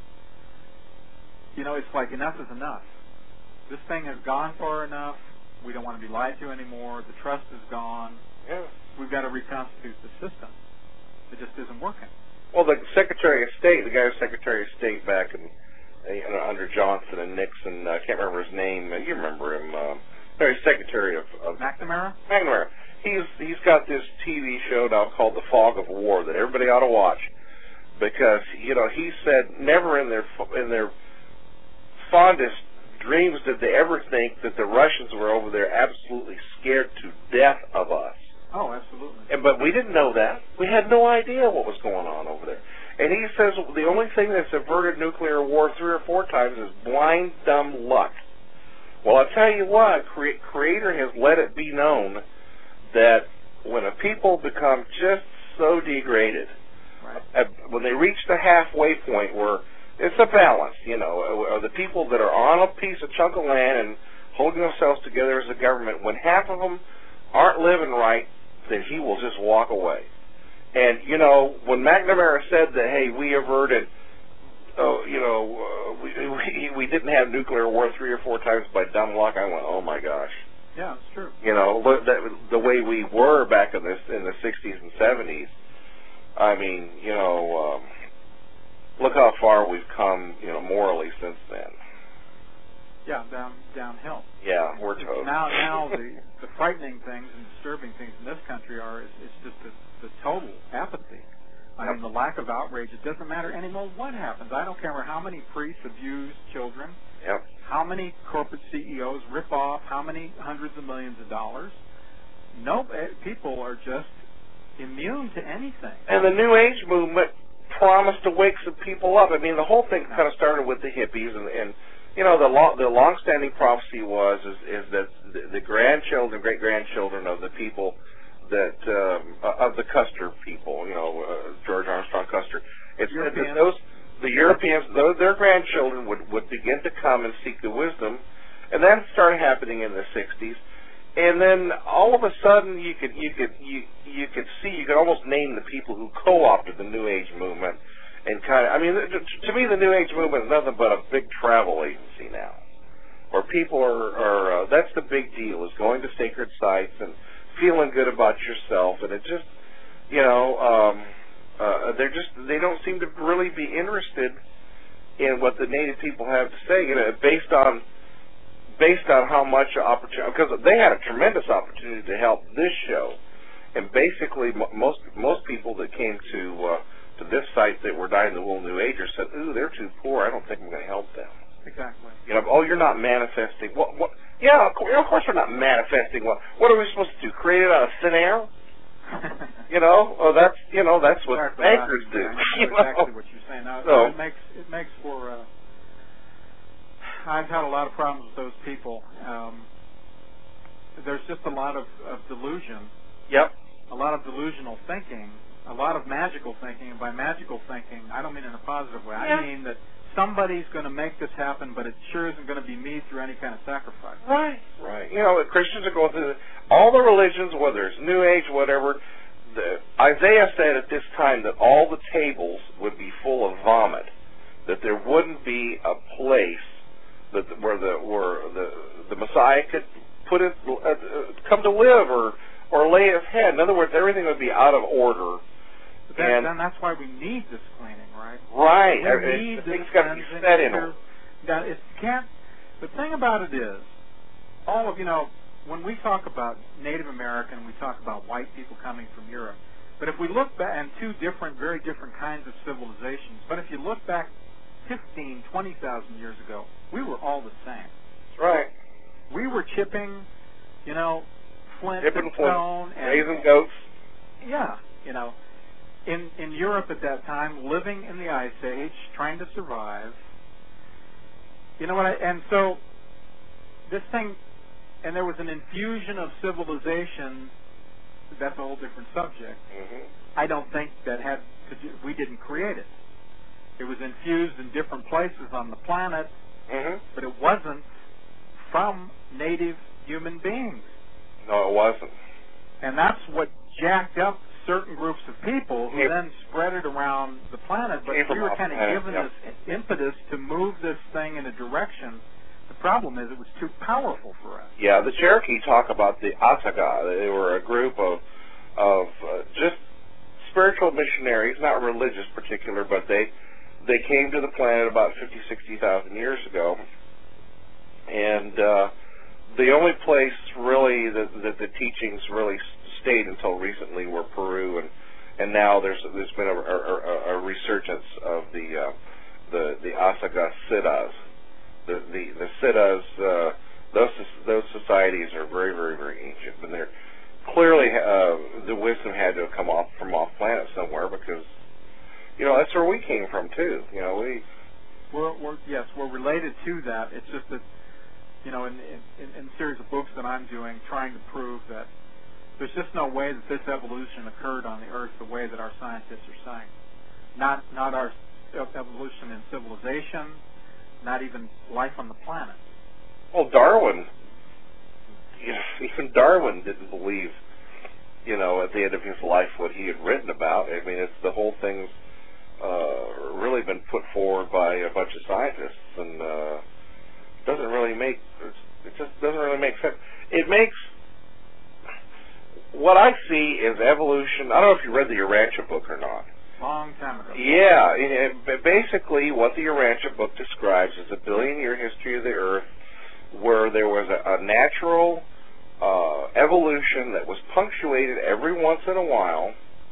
you know, it's like enough is enough. This thing has gone far enough. We don't want to be lied to anymore. The trust is gone. Yeah. We've got to reconstitute the system. It just isn't working. Well, the Secretary of State, the guy who was Secretary of State back in, you know, under Johnson and Nixon, I uh, can't remember his name. Uh, you remember him? Uh, sorry, Secretary of, of McNamara. McNamara. He's he's got this T V show now called The Fog of War that everybody ought to watch, because you know he said never in their in their fondest dreams did they ever think that the Russians were over there absolutely scared to death of us. Oh, absolutely. And but we didn't know that. We had no idea what was going on over there. And he says the only thing that's averted nuclear war three or four times is blind, dumb luck. Well, I'll tell you what, Cre- Creator has let it be known that when a people become just so degraded, right. uh, when they reach the halfway point where it's a balance, you know, uh, the people that are on a piece of chunk of land and holding themselves together as a government, when half of them aren't living right, then he will just walk away. And, you know, when McNamara said that, hey, we averted, uh, you know, uh, we, we we didn't have nuclear war three or four times by dumb luck, I went, oh, my gosh. Yeah, it's true. You know, look, that, the way we were back in, this, in the sixties and seventies, I mean, you know, um, look how far we've come, you know, morally since then. Yeah, down downhill. Yeah, we're toast. Now, now the, the frightening things and disturbing things in this country are is, is just the, the total apathy. I Yep. mean, the lack of outrage. It doesn't matter anymore what happens. I don't care how many priests abuse children, Yep. how many corporate C E Os rip off, how many hundreds of millions of dollars. No, people are just immune to anything. And the New Age movement promised to wake some people up. I mean, the whole thing kind of started with the hippies, and, and you know, the long, the long-standing prophecy was is, is that the, the grandchildren, great-grandchildren of the people that um, of the Custer people, you know, uh, George Armstrong Custer, it's that those the Europeans, those, their grandchildren would would begin to come and seek the wisdom, and that started happening in the sixties. And then all of a sudden, you could you could you you could see you could almost name the people who co-opted the New Age movement, and kind of I mean to me the New Age movement is nothing but a big travel agency now, where people are are uh, that's the big deal, is going to sacred sites and feeling good about yourself, and it just you know um, uh, they're just they don't seem to really be interested in what the Native people have to say, you know, based on. based on how much opportunity, because they had a tremendous opportunity to help this show, and basically most most people that came to uh, to this site that were dying the wool New Agers said, "Ooh, they're too poor. I don't think I'm going to help them." Exactly. You know, oh, you're not manifesting. What? What? Yeah, of course, of course we're not manifesting. What? What are we supposed to do? Create it out of thin air? You know, oh, that's you know that's what exactly bankers right. do. I know you exactly know? what you're saying. Now, so, it makes it makes for. Uh, I've had a lot of problems with those people. Um, there's just a lot of, of delusion. Yep. A lot of delusional thinking. A lot of magical thinking. And by magical thinking, I don't mean in a positive way. Yeah. I mean that somebody's going to make this happen, but it sure isn't going to be me through any kind of sacrifice. Right. Right. You know, Christians are going through all the religions, whether it's New Age, whatever. The, Isaiah said at this time that all the tables would be full of vomit, that there wouldn't be a place that where the where the the Messiah could put it uh, come to live or or lay his head. In other words, everything would be out of order. But that, and then that's why we need this cleaning, right? Right. We need things this got to be set in order. That it can't. The thing about it is, all of you know, when we talk about Native American, we talk about white people coming from Europe. But if we look back, and two different, very different kinds of civilizations. But if you look back fifteen, twenty thousand years ago, we were all the same. That's right. We were chipping, you know, flint chipping and flint, stone, and raising goats. Yeah, you know, in in Europe at that time, living in the Ice Age, trying to survive. You know what? I, and so this thing, and there was an infusion of civilization. That's a whole different subject. Mm-hmm. I don't think that had to do, we didn't create it. It was infused in different places on the planet, mm-hmm. but it wasn't from native human beings. No, it wasn't. And that's what jacked up certain groups of people who Came, then spread it around the planet. But we were kind of given yep. this impetus to move this thing in a direction. The problem is it was too powerful for us. Yeah, the Cherokee talk about the Asaga. They were a group of of uh, just spiritual missionaries, not religious particular, but they they came to the planet about fifty, sixty thousand years ago. And uh, the only place really that, that the teachings really stayed until recently were Peru, and and now there's there's been a, a, a resurgence of the uh, the the Asaga Siddhas. The the the Siddhas, uh, those those societies are very very very ancient, and they're clearly uh, the wisdom had to have come off from off planet somewhere, because you know that's where we came from too. You know we we're, we're yes we're related to that. It's just that you know in in, in a series of books that I'm doing, trying to prove that there's just no way that this evolution occurred on the Earth the way that our scientists are saying. Not not our evolution in civilization. Not even life on the planet. Well, Darwin, you know, even Darwin didn't believe, you know, at the end of his life what he had written about. I mean, it's the whole thing's uh, really been put forward by a bunch of scientists, and uh, doesn't really make it just doesn't really make sense. It makes what I see is evolution. I don't know if you read the Urantia book or not. Long time ago. Yeah, it, it, basically what the Urantia book describes is a billion-year history of the Earth where there was a, a natural uh, evolution that was punctuated every once in a while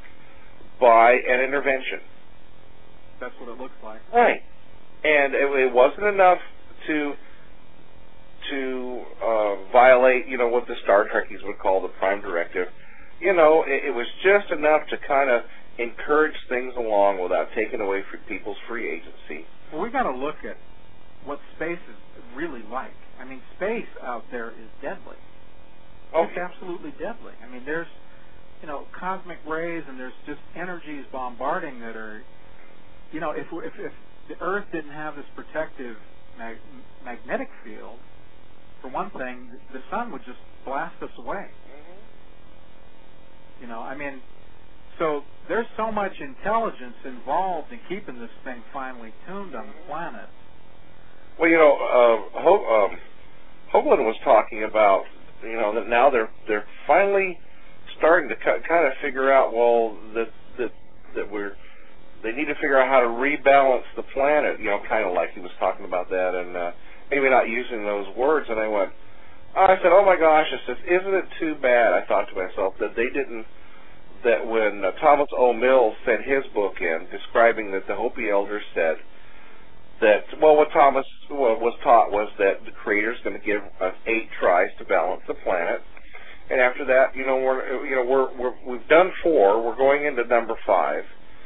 by an intervention. That's what it looks like. Right. And it, it wasn't enough to to uh, violate, you know, what the Star Trekkies would call the Prime Directive. You know, it, it was just enough to kind of encourage things along without taking away from people's free agency. Well, we got to look at what space is really like. I mean, space out there is deadly. Oh, it's absolutely deadly. I mean, there's, you know, cosmic rays, and there's just energies bombarding that are, you know, if if, if the Earth didn't have this protective mag- magnetic field, for one thing, the sun would just blast us away. Mm-hmm. You know, I mean. So there's so much intelligence involved in keeping this thing finely tuned on the planet. Well, you know, uh, Ho- um, Hoagland was talking about, you know, that now they're they're finally starting to ca- kind of figure out, well, that that that we're they need to figure out how to rebalance the planet. You know, kind of like he was talking about that, and uh, maybe not using those words. And I went, oh, I said, oh my gosh, I said, isn't it too bad? I thought to myself that they didn't. That when uh, Thomas O. Mills sent his book in, describing that the Hopi elders said that, well, what Thomas well, was taught was that the Creator's going to give us eight tries to balance the planet, and after that, you know, we're you know we're, we're we've done four, we're going into number five,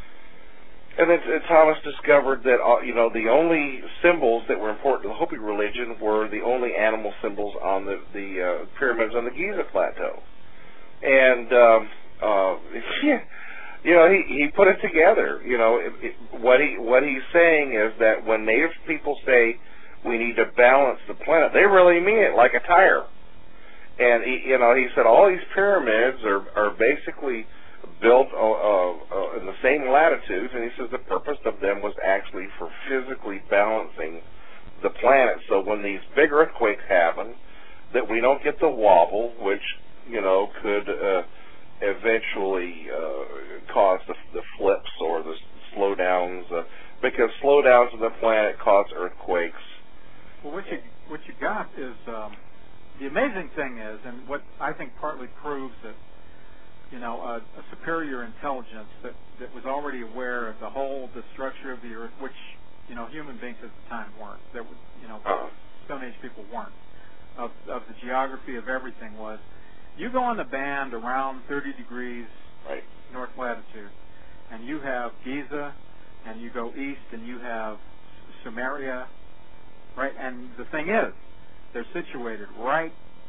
and then uh, Thomas discovered that uh, you know the only symbols that were important to the Hopi religion were the only animal symbols on the the uh, pyramids on the Giza Plateau, and um, Uh, you know, he, he put it together. You know, it, it, what he what he's saying is that when Native people say we need to balance the planet, they really mean it like a tire. And he, you know, he said all these pyramids are are basically built uh, uh, in the same latitudes, and he says the purpose of them was actually for physically balancing the planet. So when these big earthquakes happen, that we don't get the wobble, which you know could. Uh, eventually uh, cause the, the flips or the slowdowns, uh, because slowdowns of the planet cause earthquakes. Well, what you what you got is um, the amazing thing is, and what I think partly proves that you know a, a superior intelligence that, that was already aware of the whole the structure of the Earth, which you know human beings at the time weren't. That was you know uh-huh. Stone Age people weren't. Of of the geography of everything was. You go on the band around thirty degrees right. north latitude, and you have Giza, and you go east, and you have Sumeria, right? And the thing is, they're situated right,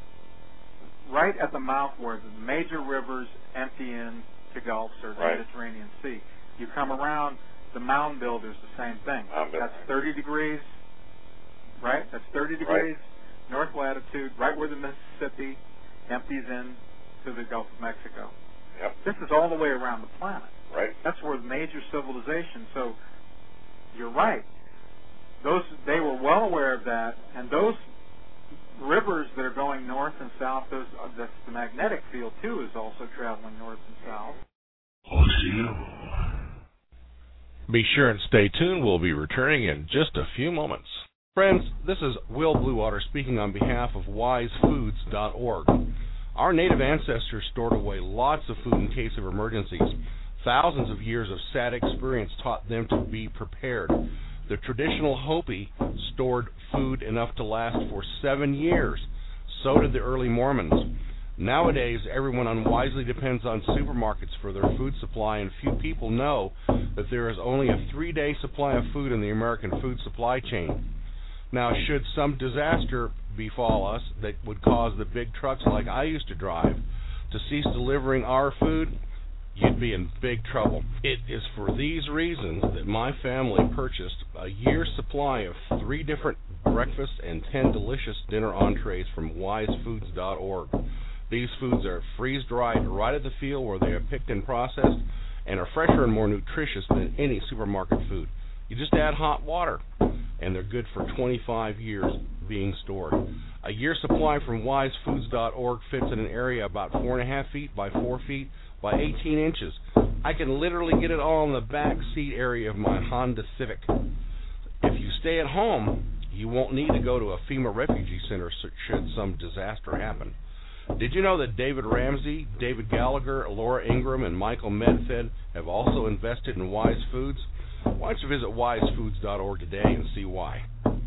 right at the mouth where the major rivers empty into gulfs or the right. Mediterranean Sea. You come around the mound builders, the same thing. That's thirty degrees, right? That's thirty degrees right. north latitude, right where the Mississippi empties in to the Gulf of Mexico. Yep. This is all the way around the planet. Right. That's where the major civilization. So you're right. Those they were well aware of that, and those rivers that are going north and south, those uh, that's the magnetic field too is also traveling north and south. Be sure and stay tuned. We'll be returning in just a few moments. Friends, this is Will Bluewater speaking on behalf of wise foods dot org. Our native ancestors stored away lots of food in case of emergencies. Thousands of years of sad experience taught them to be prepared. The traditional Hopi stored food enough to last for seven years. So did the early Mormons. Nowadays, everyone unwisely depends on supermarkets for their food supply, and few people know that there is only a three-day supply of food in the American food supply chain. Now, should some disaster befall us that would cause the big trucks like I used to drive to cease delivering our food, you'd be in big trouble. It is for these reasons that my family purchased a year's supply of three different breakfasts and ten delicious dinner entrees from wise foods dot org. These foods are freeze-dried right at the field where they are picked and processed and are fresher and more nutritious than any supermarket food. You just add hot water, and they're good for twenty-five years being stored. A year's supply from wise foods dot org fits in an area about four and a half feet by four feet by eighteen inches. I can literally get it all in the back seat area of my Honda Civic. If you stay at home, you won't need to go to a FEMA refugee center should some disaster happen. Did you know that David Ramsey, David Gallagher, Laura Ingram, and Michael Medfed have also invested in Wise Foods? Why don't you visit wise foods dot org today and see why.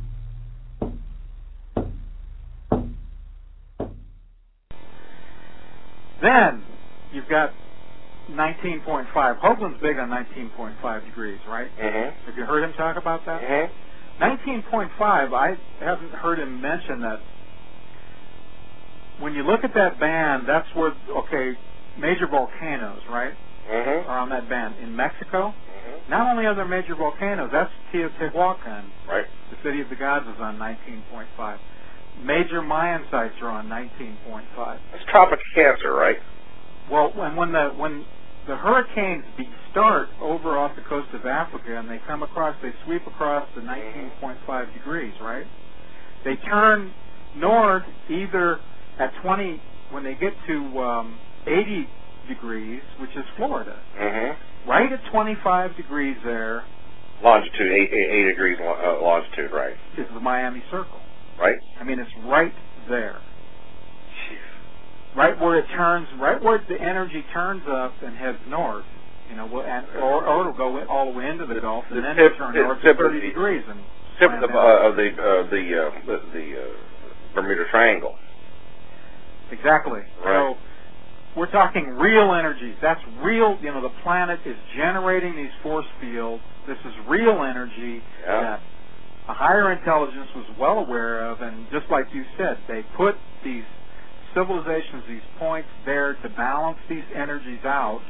Then you've got nineteen point five. Hoagland's big on nineteen point five degrees, right? Mm-hmm. Have you heard him talk about that? Mm-hmm. nineteen point five, I haven't heard him mention that. When you look at that band, that's where, okay, major volcanoes, right, mm-hmm. are on that band. In Mexico, mm-hmm. not only are there major volcanoes, that's Teotihuacan. Right. The city of the gods is on nineteen point five. Major Mayan sites are on nineteen point five. It's Tropic Cancer, right? Well, when when the when the hurricanes be start over off the coast of Africa and they come across, they sweep across the nineteen point five degrees, right? They turn north either at twenty when they get to um, eighty degrees, which is Florida. Mm-hmm. Right at twenty-five degrees there. Longitude, eight, eight, eight degrees uh, longitude, right? Is the Miami Circle. Right. I mean, it's right there. Right where it turns, right where the energy turns up and heads north, you know, and, or, or it'll go all the way into the Gulf, and then it'll turn north to thirty degrees. And tip of the, uh, the, uh, the, uh, the, the uh, Bermuda Triangle. Exactly. Right. So we're talking real energies. That's real, you know, the planet is generating these force fields. This is real energy yeah. that a higher intelligence was well aware of, and just like you said, they put these civilizations, these points there to balance these energies out.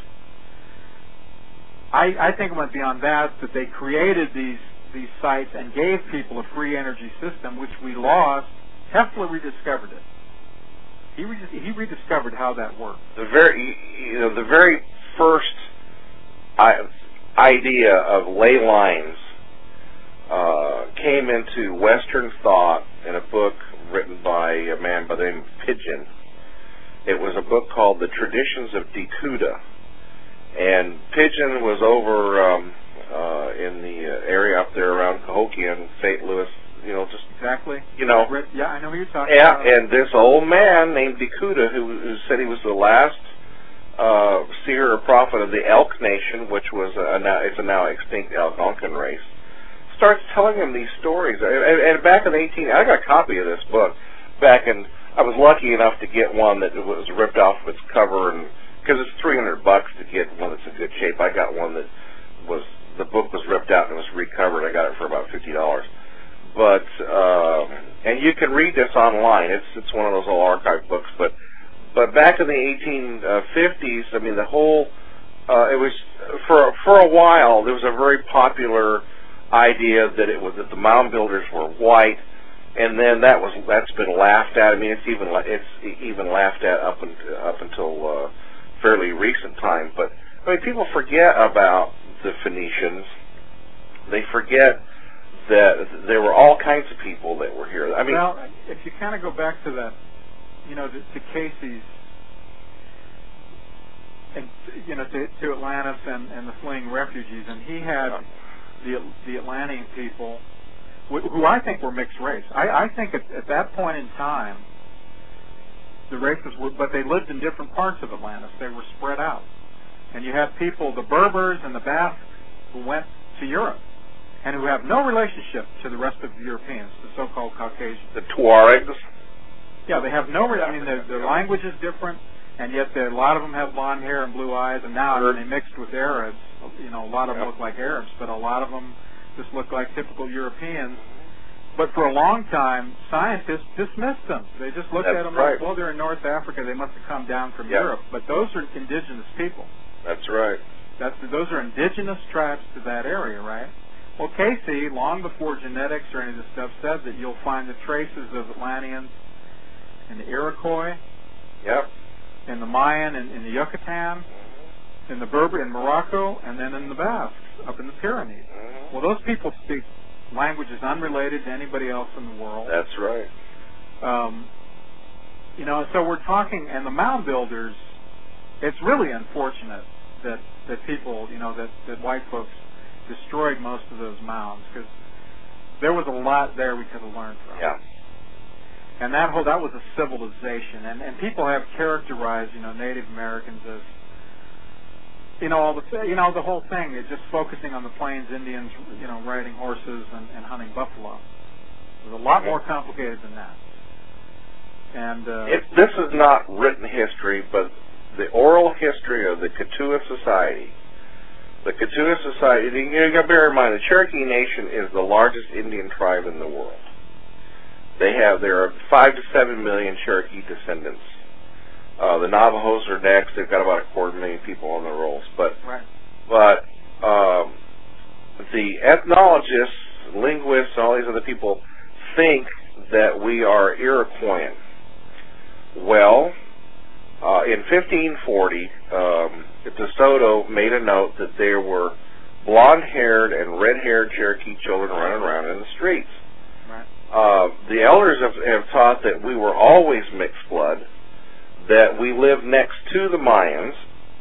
I, I think it went beyond that, that they created these these sites and gave people a free energy system, which we lost. Tesla rediscovered it. He re- he rediscovered how that worked. The very, you know, the very first idea of ley lines uh, came into Western thought in a book written by a man by the name of Pidgeon. It was a book called The Traditions of Dekuda, and Pidgeon was over um, uh, in the area up there around Cahokia and Saint Louis. You know, just exactly. You know, yeah, I know who you're talking yeah, about. Yeah, and this old man named Dekuda, who, who said he was the last uh, seer or prophet of the Elk Nation, which was a, now it's a now extinct Algonquin race, starts telling him these stories. And, and back in the eighteen, I got a copy of this book. Back in, I was lucky enough to get one that was ripped off of its cover, and because it's three hundred bucks to get one that's in good shape. I got one that was the book was ripped out and it was recovered. I got it for about fifty dollars. But uh, and you can read this online. It's it's one of those old archive books. But but back in the eighteen fifties, I mean, the whole uh, it was for for a while. There was a very popular idea that it was that the mound builders were white, and then that was that's been laughed at. I mean, it's even it's even laughed at up and, up until uh, fairly recent time. But I mean, people forget about the Phoenicians. They forget that there were all kinds of people that were here. I mean, well, if you kind of go back to that, you know, to, to Casey's, and you know, to, to Atlantis and, and the fleeing refugees, and he had the the Atlantean people, wh- who I think were mixed race. I, I think at, at that point in time, the races were, but they lived in different parts of Atlantis. They were spread out, and you had people, the Berbers and the Basques, who went to Europe, and who have no relationship to the rest of the Europeans, the so-called Caucasians. The Tuaregs? Yeah, they have no, re- I mean, their, their language is different, and yet a lot of them have blonde hair and blue eyes, and now when they mixed with Arabs, you know, a lot of them yep. look like Arabs, but a lot of them just look like typical Europeans. But for a long time, scientists dismissed them. They just looked That's at them right. like, well, they're in North Africa, they must have come down from yep. Europe. But those are indigenous people. That's right. That's those are indigenous tribes to that area, right? Well, Casey, long before genetics or any of this stuff, said that you'll find the traces of Atlanteans in the Iroquois, yep. in the Mayan, in, in the Yucatan, in the Berber, in Morocco, and then in the Basques, up in the Pyrenees. Mm-hmm. Well, those people speak languages unrelated to anybody else in the world. That's right. Um, you know, so we're talking, and the mound builders, it's really unfortunate that, that people, you know, that, that white folks destroyed most of those mounds, because there was a lot there we could have learned from. Yeah. And that whole, that was a civilization, and, and people have characterized, you know, Native Americans as, you know, all the, you know, the whole thing is just focusing on the Plains Indians, you know, riding horses and, and hunting buffalo. It was a lot more complicated than that. And uh, it, this is not written history, but the oral history of the Kituwa Society. The Kituwa Society, you got to bear in mind, the Cherokee Nation is the largest Indian tribe in the world. They have, there are five to seven million Cherokee descendants. Uh, the Navajos are next. They've got about a quarter million people on the rolls. But, right. but um, the ethnologists, linguists, and all these other people think that we are Iroquoian. Well, uh, in fifteen forty, um, DeSoto made a note that there were blonde-haired and red-haired Cherokee children running around in the streets. Right. Uh, the elders have, have taught that we were always mixed blood, that we lived next to the Mayans,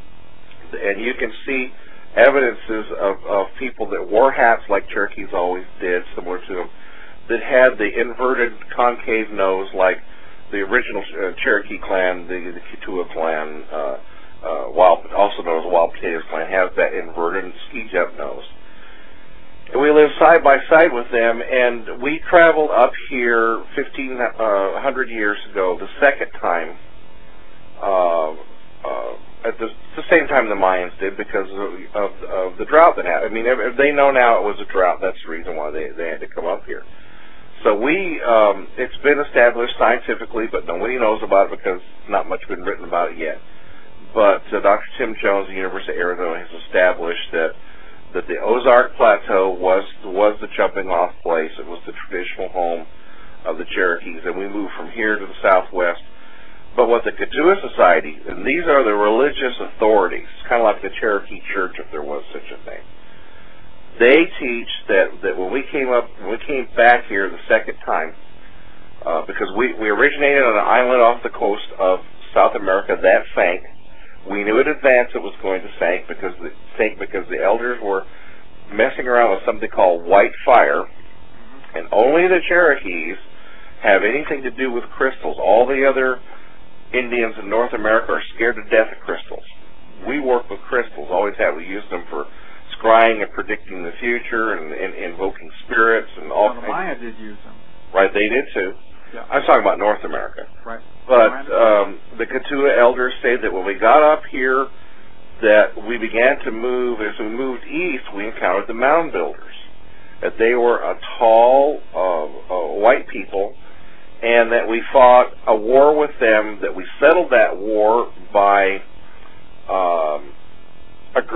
and you can see evidences of, of people that wore hats like Cherokees always did, similar to them, that had the inverted concave nose like the original uh, Cherokee clan, the, the Kituwa clan, uh, uh, wild, also known as the Wild Potatoes clan, has that inverted and ski-jump nose. And we lived side by side with them, and we traveled up here fifteen hundred years ago, the second time, uh, uh, at the, the same time the Mayans did, because of, of, of the drought that happened. I mean, if they know now it was a drought. That's the reason why they, they had to come up here. So we, um, it's been established scientifically, but nobody knows about it because not much been written about it yet. But uh, Doctor Tim Jones of the University of Arizona has established that that the Ozark Plateau was was the jumping off place. It was the traditional home of the Cherokees, and we moved from here to the southwest. But what the Kituwa Society, and these are the religious authorities, kind of like the Cherokee Church if there was such a thing. They teach that, that when we came up, when we came back here the second time, uh, because we, we originated on an island off the coast of South America that sank. We knew in advance it was going to sink because the sink because the elders were messing around with something called white fire, and only the Cherokees have anything to do with crystals. All the other Indians in North America are scared to death of crystals. We work with crystals, always have. We use them for scrying and predicting the future and, and invoking spirits and all well, kinds. The Maya did use them. Right, they did too. Yeah. I'm talking about North America. Right. But um, the Kituwa elders say that when we got up here, that we began to move. As we moved east, we encountered the mound builders. That they were a tall, uh, uh, white people, and that we fought a war with them. That we settled that war by um,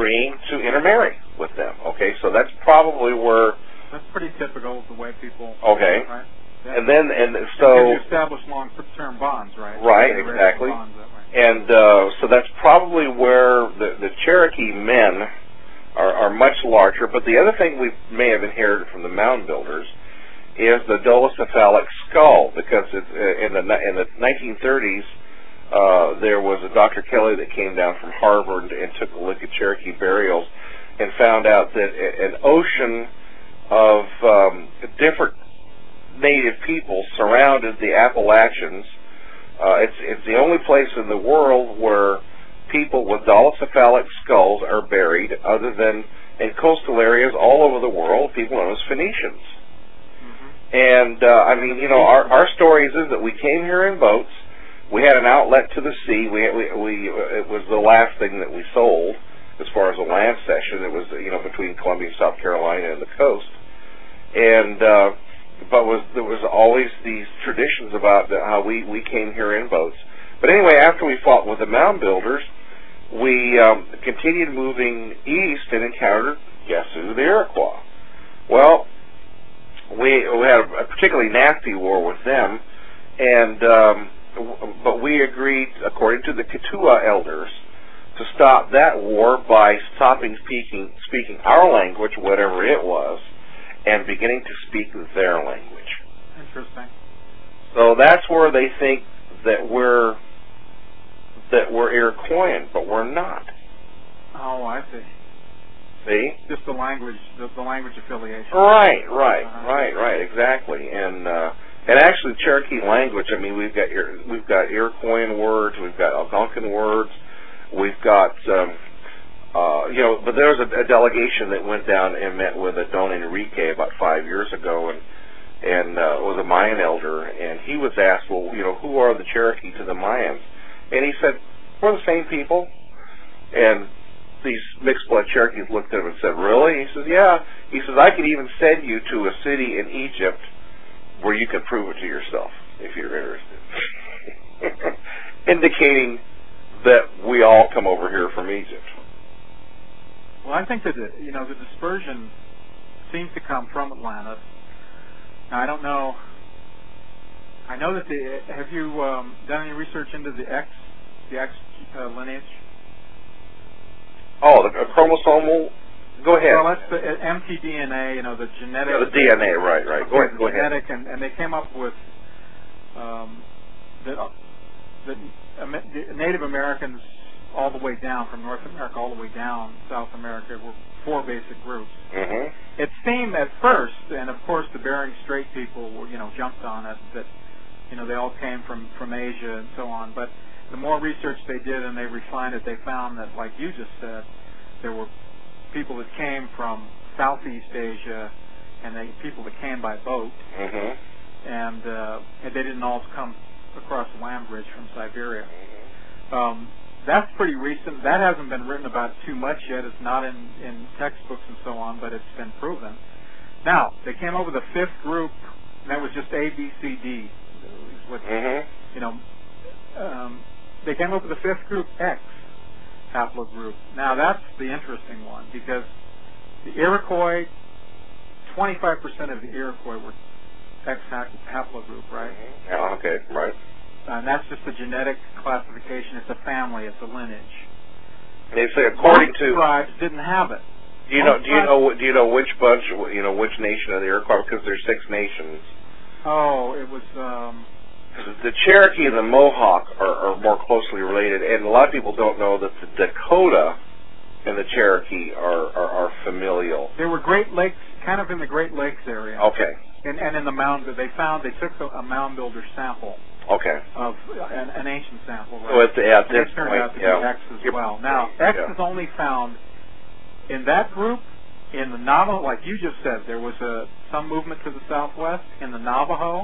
agreeing to intermarry with them. Okay, so that's probably where. That's pretty typical of the way people. Okay. Right? Yeah. And then, and so. Because you establish long-term bonds, right? Right, exactly. Bonds that way. And uh, so that's probably where the, the Cherokee men are, are much larger. But the other thing we may have inherited from the mound builders is the dolichocephalic skull, because it's, uh, in the in the nineteen thirties, uh, there was a Doctor Kelly that came down from Harvard and took a look at Cherokee burials and found out that an ocean of um, different native people surrounded the Appalachians. Uh, it's it's the only place in the world where people with dolichocephalic skulls are buried, other than in coastal areas all over the world, people known as Phoenicians. Mm-hmm. And, uh, I mean, you know, our, our stories is that we came here in boats. We had an outlet to the sea. We, we, we it was the last thing that we sold as far as a land cession. It was, you know, between Columbia and South Carolina and the coast. And, uh, but was there was always these traditions about the, how we, we came here in boats. But anyway, after we fought with the mound builders, we um, continued moving east and encountered, guess who, the Iroquois. Well, we, we had a particularly nasty war with them, and um, but we agreed, according to the Keetoowah elders, to stop that war by stopping speaking speaking our language, whatever it was, and beginning to speak their language. Interesting. So that's where they think that we're that we're Iroquoian, but we're not. Oh, I see. See? Just the language, the, the language affiliation. Right, right, uh-huh. right, right, exactly. And uh, and actually, Cherokee language. I mean, we've got we've got Iroquoian words, we've got Algonquin words, we've got. Um, Uh, you know, but there was a, a delegation that went down and met with a Don Enrique about five years ago, and and uh, was a Mayan elder, and he was asked, well, you know, who are the Cherokee to the Mayans? And he said, we're the same people. And these mixed blood Cherokees looked at him and said, really? He says, yeah. He says, I could even send you to a city in Egypt where you can prove it to yourself if you're interested. Indicating that we all come over here from Egypt. Well, I think that the, you know the dispersion seems to come from Atlantis. Now, I don't know. I know that the. Have you um, done any research into the X, the X uh, lineage? Oh, the uh, chromosomal. Go ahead. Well, that's the uh, M T D N A. You know, the genetic. Yeah, the D N A, right, right. Go ahead. Go genetic, ahead. And, and they came up with um, that uh, the, uh, the Native Americans, all the way down, from North America all the way down South America, were four basic groups. Mm-hmm. It seemed at first, and of course the Bering Strait people were, you know, jumped on it, that, you know, they all came from, from Asia and so on. But the more research they did and they refined it, they found that, like you just said, there were people that came from Southeast Asia and they people that came by boat, mm-hmm. and, uh, and they didn't all come across the land bridge from Siberia. Mm-hmm. Um, That's pretty recent. That hasn't been written about too much yet. It's not in, in textbooks and so on, but it's been proven. Now, they came up with a fifth group, and that was just A, B, C, D. What, mm-hmm. You know, um, they came up with a fifth group, X haplogroup. Now, that's the interesting one, because the Iroquois, twenty-five percent of the Iroquois were X haplogroup, right? Mm-hmm. Yeah, okay, right. And that's just a genetic classification. It's a family. It's a lineage. They say according Most to tribes didn't have it. Do you know? Most Do you know? Do you know which bunch? You know which nation of the Iroquois? Because there's six nations. Oh, it was. Um, the Cherokee and the Mohawk are, are more closely related, and a lot of people don't know that the Dakota and the Cherokee are, are, are familial. They were Great Lakes, kind of in the Great Lakes area. Okay. And, and in the mound, they found they took a, a mound builder sample. Okay. Of an, an ancient sample, right? So it's yeah, and it turned point, out to yeah. be X as well. Now, X yeah. is only found in that group, in the Navajo, like you just said, there was a some movement to the southwest, in the Navajo,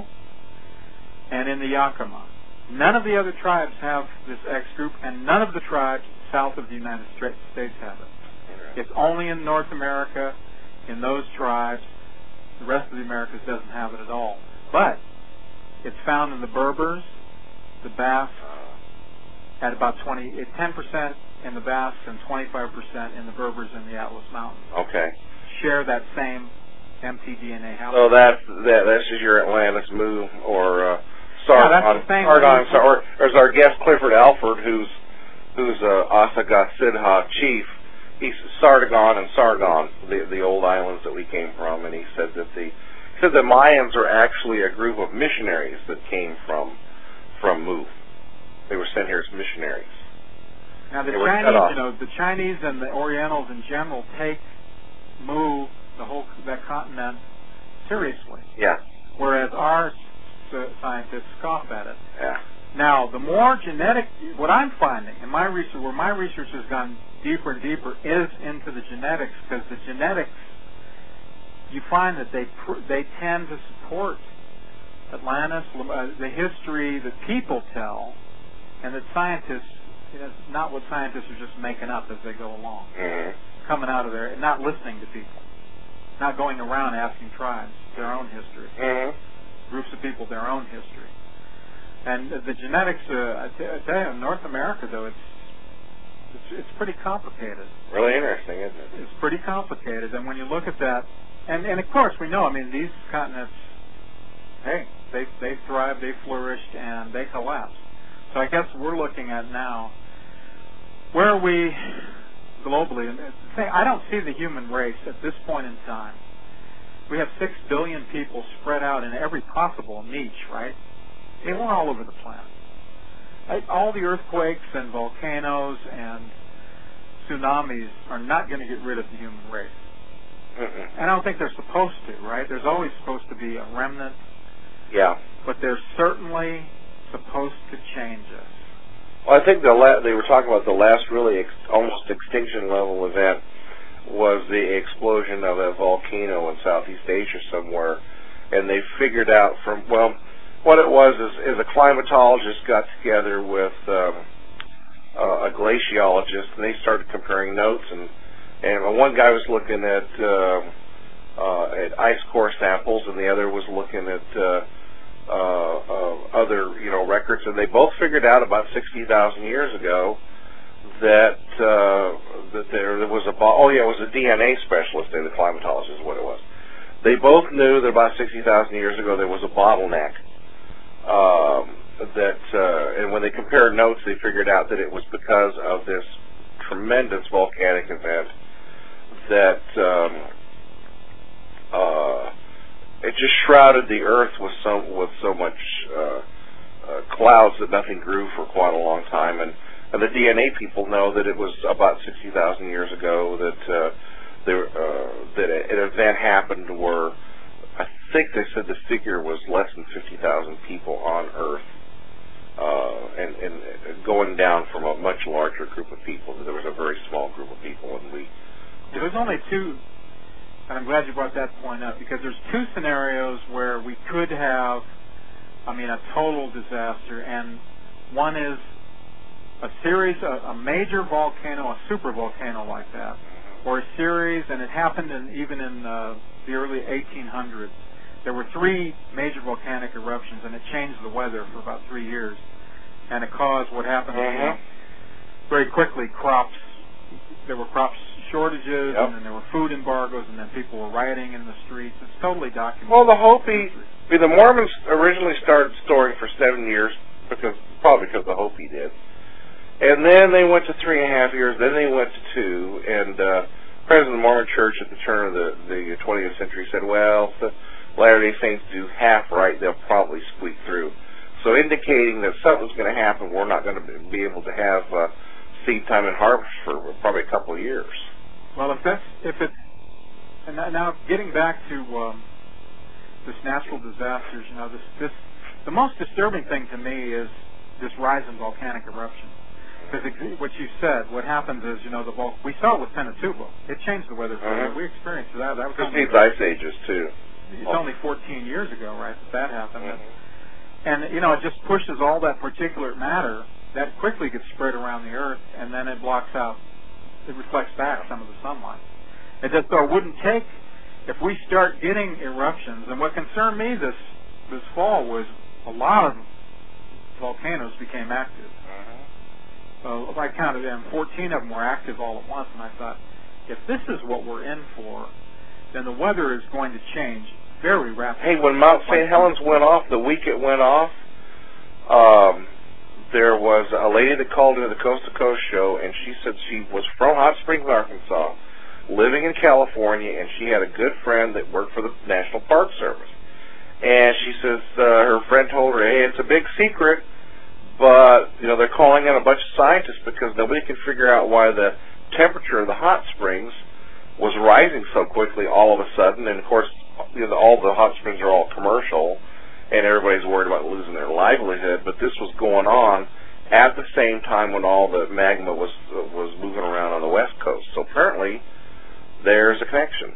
and in the Yakima. None of the other tribes have this X group, and none of the tribes south of the United States have it. It's only in North America, in those tribes. The rest of the Americas doesn't have it at all. But it's found in the Berbers, the Basques, at about twenty, ten percent in the Basques and twenty-five percent in the Berbers in the Atlas Mountains. Okay. Share that same mtDNA haplogroup. So that's that. That's just your Atlantis move, or uh, Sargon, yeah, that's the same Sargon, or, or as our guest Clifford Alford, who's who's uh, Asaga-Sidha chief. He's Sargon and Sargon, the the old islands that we came from, and he said that the he said the Mayans are actually a group of missionaries that came from from Mu. They were sent here as missionaries. Now the they Chinese, you know, the Chinese and the Orientals in general take Mu, the whole that continent, seriously. Yeah. Whereas our scientists scoff at it. Yeah. Now, the more genetic, what I'm finding in my research, where my research has gone deeper and deeper, is into the genetics, because the genetics, you find that they pr- they tend to support Atlantis, uh, the history that people tell, and that scientists, you know, not what scientists are just making up as they go along, mm-hmm. coming out of there, and not listening to people, not going around asking tribes their own history, mm-hmm. groups of people their own history. And the genetics, uh, I, t- I tell you, in North America, though, it's, it's it's pretty complicated. Really interesting, isn't it? It's pretty complicated. And when you look at that, and, and of course, we know, I mean, these continents, hey, they they thrived, they flourished, and they collapsed. So I guess we're looking at now, where are we globally? And say, I don't see the human race at this point in time. We have six billion people spread out in every possible niche, right? They were all over the planet. Like, all the earthquakes and volcanoes and tsunamis are not going to get rid of the human race. Mm-mm. I don't think they're supposed to, right? There's always supposed to be a remnant. Yeah. But they're certainly supposed to change us. Well, I think the la- they were talking about the last really ex- almost extinction level event was the explosion of a volcano in Southeast Asia somewhere, and they figured out from, well, what it was is, is a climatologist got together with um, uh, a glaciologist, and they started comparing notes, and and one guy was looking at uh, uh, at ice core samples, and the other was looking at uh, uh, uh, other you know records, and they both figured out about sixty thousand years ago that uh, that there, there was a bo- oh yeah it was a D N A specialist, the climatologist is what it was. They both knew that about sixty thousand years ago there was a bottleneck. Um, that uh, and when they compared notes, they figured out that it was because of this tremendous volcanic event that um, uh, it just shrouded the earth with so with so much uh, uh, clouds that nothing grew for quite a long time, and and the D N A people know that it was about sixty thousand years ago that uh, there uh, that an event happened where I think they said the figure was less than fifty thousand people on Earth, uh, and, and going down from a much larger group of people. There was a very small group of people, and we. Well, there's only two, and I'm glad you brought that point up, because there's two scenarios where we could have, I mean, a total disaster, and one is a series, a, a major volcano, a super volcano like that, or a series, and it happened in, even in uh, the early eighteen hundreds. There were three major volcanic eruptions, and it changed the weather for about three years, and it caused what happened mm-hmm. you know, very quickly. Crops, there were crops shortages, yep. and then there were food embargoes, and then people were rioting in the streets. It's totally documented. Well, the Hopi, the Mormons originally started storing for seven years because probably because the Hopi did. And then they went to three and a half years. Then they went to two. And uh, President of the Mormon Church at the turn of the, the twentieth century said, well, if the Latter-day Saints do half right, they'll probably squeak through. So indicating that something's going to happen, we're not going to be able to have uh, seed time and harvest for probably a couple of years. Well, if that's, if it's, and now getting back to um, this natural disasters, you know, this, this, the most disturbing thing to me is this rise in volcanic eruption. Because what you said, what happens is, you know, the vol- we saw it with Pinatubo. It changed the weather. Mm-hmm. We experienced that. That was it needs ice ages too. It's only fourteen years ago, right, that that happened. Mm-hmm. And, you know, it just pushes all that particulate matter that quickly gets spread around the Earth, and then it blocks out, it reflects back some of the sunlight. It just so it wouldn't take, if we start getting eruptions, and what concerned me this this fall was a lot of volcanoes became active. Mm-hmm. uh, I counted them, fourteen of them were active all at once, and I thought, if this is what we're in for, then the weather is going to change very rapidly. Hey, when Mount Saint Helens went off, the week it went off, um, there was a lady that called into the Coast to Coast show, and she said she was from Hot Springs, Arkansas, living in California, and she had a good friend that worked for the National Park Service. And she says uh, her friend told her, hey, it's a big secret, but, you know, they're calling in a bunch of scientists because nobody can figure out why the temperature of the hot springs was rising so quickly all of a sudden. And, of course, you know, all the hot springs are all commercial, and everybody's worried about losing their livelihood, but this was going on at the same time when all the magma was uh, was moving around on the West Coast. So apparently there's a connection.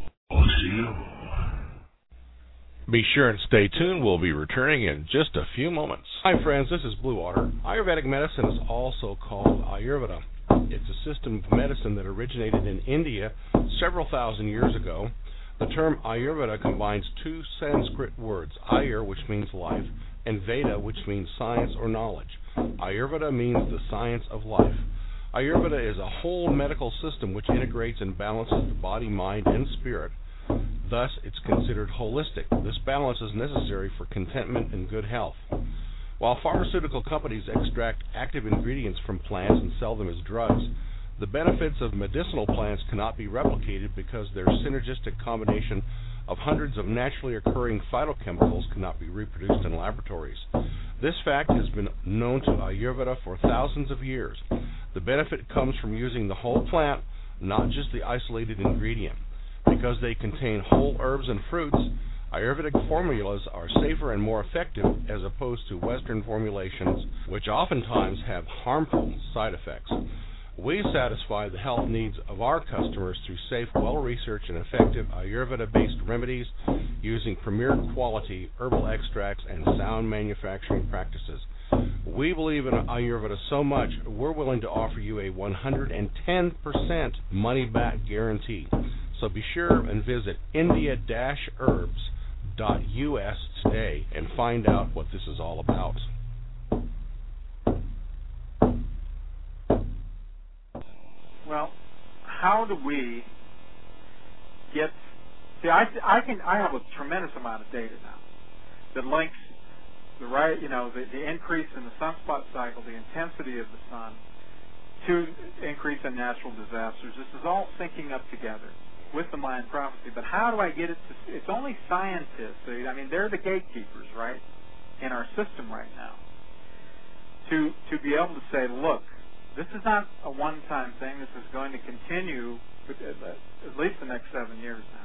Be sure and stay tuned. We'll be returning in just a few moments. Hi, friends. This is Blue Water. Ayurvedic medicine is also called Ayurveda. It's a system of medicine that originated in India several thousand years ago. The term Ayurveda combines two Sanskrit words, Ayur, which means life, and Veda, which means science or knowledge. Ayurveda means the science of life. Ayurveda is a whole medical system which integrates and balances the body, mind, and spirit. Thus, it's considered holistic. This balance is necessary for contentment and good health. While pharmaceutical companies extract active ingredients from plants and sell them as drugs, the benefits of medicinal plants cannot be replicated because their synergistic combination of hundreds of naturally occurring phytochemicals cannot be reproduced in laboratories. This fact has been known to Ayurveda for thousands of years. The benefit comes from using the whole plant, not just the isolated ingredient. Because they contain whole herbs and fruits, Ayurvedic formulas are safer and more effective as opposed to Western formulations, which oftentimes have harmful side effects. We satisfy the health needs of our customers through safe, well-researched, and effective Ayurveda-based remedies using premier quality herbal extracts and sound manufacturing practices. We believe in Ayurveda so much, we're willing to offer you a one hundred ten percent money-back guarantee. So be sure and visit india dash herbs dot U S today and find out what this is all about. Well, how do we get? See, I, I can I have a tremendous amount of data now that links the right, you know, the, the increase in the sunspot cycle, the intensity of the sun, to increase in natural disasters. This is all syncing up together with the Mayan prophecy. But how do I get it to? It's only scientists. I mean, they're the gatekeepers, right, in our system right now. To to be able to say, look, this is not a one-time thing. This is going to continue for at least the next seven years now.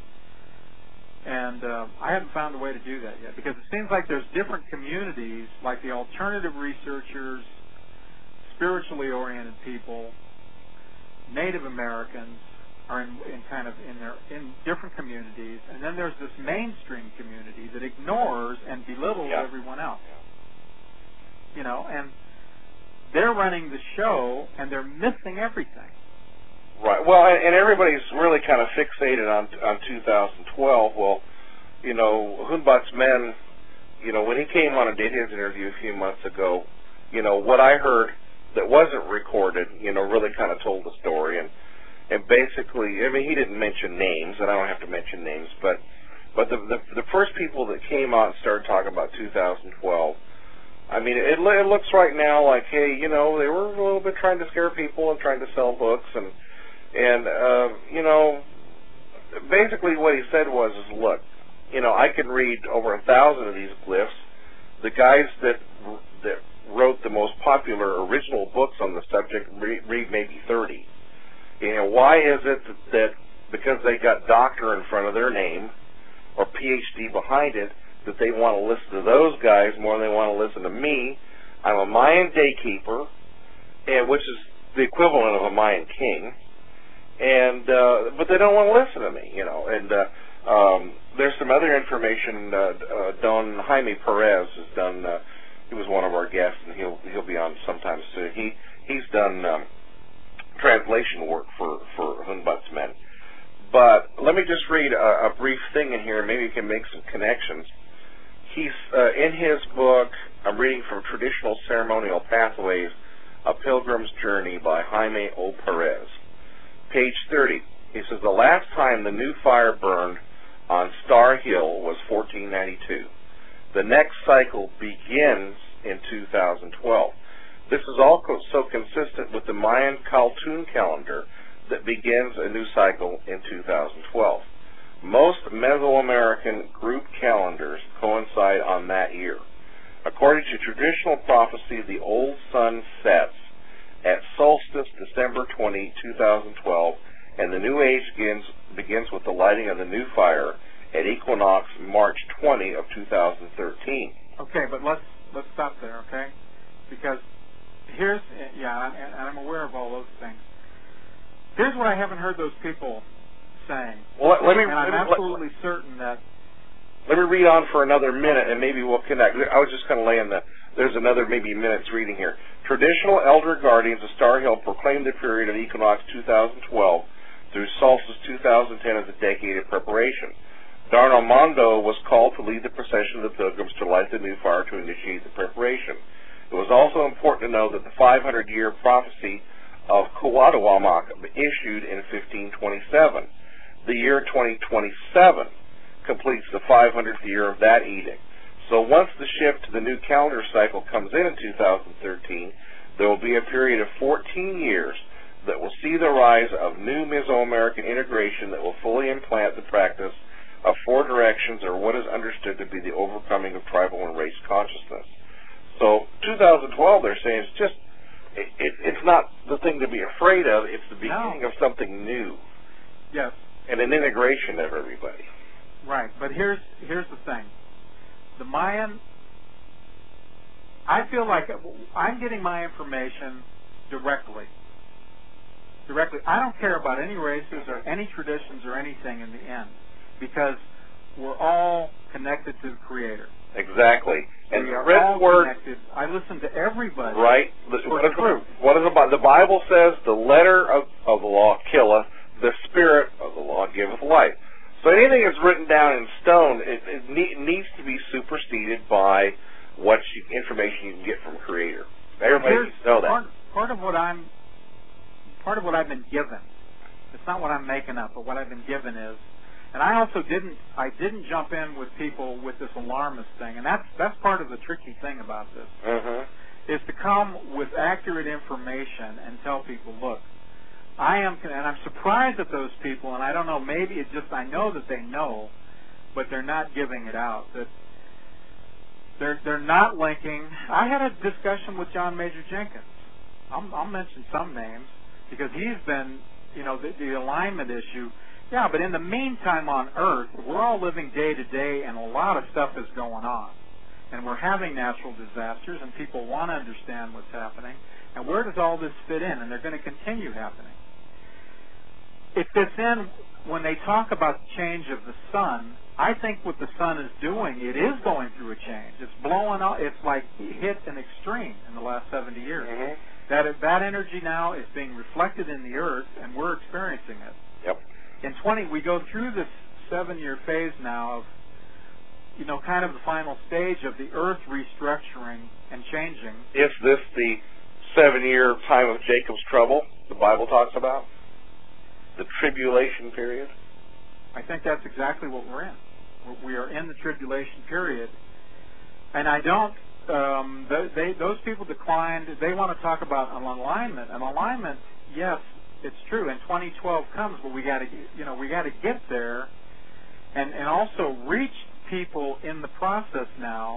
And uh, I haven't found a way to do that yet, because it seems like there's different communities, like the alternative researchers, spiritually oriented people, Native Americans are in, in kind of in their in different communities, and then there's this mainstream community that ignores and belittles yeah. everyone else. You know, and they're running the show, and they're missing everything. Right. Well, and, and everybody's really kind of fixated on on two thousand twelve. Well, you know, Hunbat's Men, you know, when he came on and did his interview a few months ago, you know, what I heard that wasn't recorded, you know, really kind of told the story. And and basically, I mean, he didn't mention names, and I don't have to mention names, but but the the, the first people that came out and started talking about two thousand twelve, I mean, it, it looks right now like, hey, you know, they were a little bit trying to scare people and trying to sell books, and and uh, you know, basically what he said was, is look, you know, I can read over a thousand of these glyphs. The guys that that wrote the most popular original books on the subject read, read maybe thirty. You know, why is it that, that because they got doctor in front of their name or P H D behind it, that they want to listen to those guys more than they want to listen to me? I'm a Mayan daykeeper, and which is the equivalent of a Mayan king, and uh, but they don't want to listen to me, you know. And uh, um, there's some other information. Uh, uh, Don Jaime Perez has done. Uh, he was one of our guests, and he'll he'll be on sometime soon. He he's done um, translation work for for Hunbat's Men. But let me just read a, a brief thing in here, and maybe you can make some connections. He's uh, in his book. I'm reading from Traditional Ceremonial Pathways A Pilgrim's Journey by Jaime O. Perez. Page thirty. He says, the last time the new fire burned on Star Hill was fourteen ninety-two. The next cycle begins in two thousand twelve. This is also consistent with the Mayan Khaltun calendar that begins a new cycle in two thousand twelve. Most Mesoamerican group calendars coincide on that year. According to traditional prophecy, the old sun sets at solstice December twentieth, two thousand twelve, and the new age begins, begins with the lighting of the new fire at equinox March twentieth of two thousand thirteen. Okay, but let's let's stop there, okay? Because here's, yeah, and I'm aware of all those things. Here's what I haven't heard those people saying. Well, let me, and I'm let me, absolutely let, certain that... Let me read on for another minute, and maybe we'll connect. I was just kind of laying the... There's another maybe minute's reading here. Traditional elder guardians of Star Hill proclaimed the period of equinox two thousand twelve through solstice two thousand ten as a decade of preparation. Darno Mondo was called to lead the procession of the pilgrims to light the new fire to initiate the preparation. It was also important to know that the five hundred year prophecy of Cuauhtémoc issued in fifteen twenty-seven. The year twenty twenty-seven completes the five hundredth year of that edict. So once the shift to the new calendar cycle comes in in two thousand thirteen, there will be a period of fourteen years that will see the rise of new Mesoamerican integration that will fully implant the practice of four directions, or what is understood to be the overcoming of tribal and race consciousness. So two thousand twelve, they're saying, it's just, it, it, it's not the thing to be afraid of, it's the beginning no. of something new. Yes. And an integration of everybody. Right, but here's here's the thing. The Mayan, I feel like I'm getting my information directly. Directly. I don't care about any races or any traditions or anything in the end, because we're all connected to the Creator. Exactly. And we the are red all word, connected. I listen to everybody. right? What is, the, what is the, the Bible says? The letter of, of the law killeth, the spirit of the law giveth life. So anything that's written down in stone, it, it ne- needs to be superseded by what you, information you can get from Creator. Everybody needs to know that. Part, part of what I'm, part of what I've been given. It's not what I'm making up, but what I've been given is, and I also didn't, I didn't jump in with people with this alarmist thing, and that's that's part of the tricky thing about this, mm-hmm. is to come with accurate information and tell people, look, I am, and I'm surprised at those people, and I don't know, maybe it's just I know that they know, but they're not giving it out. That they're they're not linking. I had a discussion with John Major Jenkins. I'll, I'll mention some names because he's been, you know, the, the alignment issue. Yeah, but in the meantime on Earth, we're all living day to day, and a lot of stuff is going on, and we're having natural disasters, and people want to understand what's happening. And where does all this fit in? And they're going to continue happening. It fits in when they talk about the change of the sun. I think what the sun is doing, it is going through a change. It's blowing out. It's like hit an extreme in the last seventy years. Mm-hmm. That that energy now is being reflected in the earth, and we're experiencing it. Yep. In twenty, we go through this seven-year phase now of, you know, kind of the final stage of the earth restructuring and changing. Is this the seven-year time of Jacob's trouble the Bible talks about? The tribulation period? I think that's exactly what we're in. We are in the tribulation period. And I don't, um, they, they, those people declined, they want to talk about an alignment. An alignment, yes, it's true, and twenty twelve comes, but we got to, you know, we got to get there and, and also reach people in the process now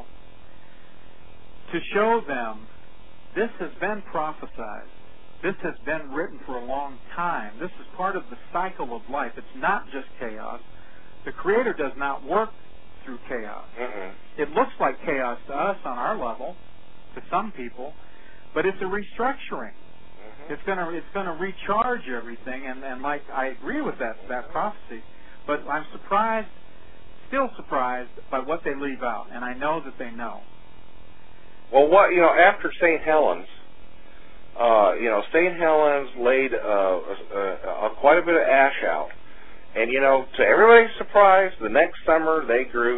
to show them this has been prophesied. This has been written for a long time. This is part of the cycle of life. It's not just chaos. The Creator does not work through chaos. Mm-hmm. It looks like chaos to us on our level, to some people, but it's a restructuring. Mm-hmm. It's gonna it's gonna recharge everything, and, and like I agree with that that prophecy, but I'm surprised, still surprised by what they leave out, and I know that they know. Well, what you know, after Saint Helens, uh, you know, Saint Helens laid uh, uh, uh, quite a bit of ash out, and you know, to everybody's surprise, the next summer they grew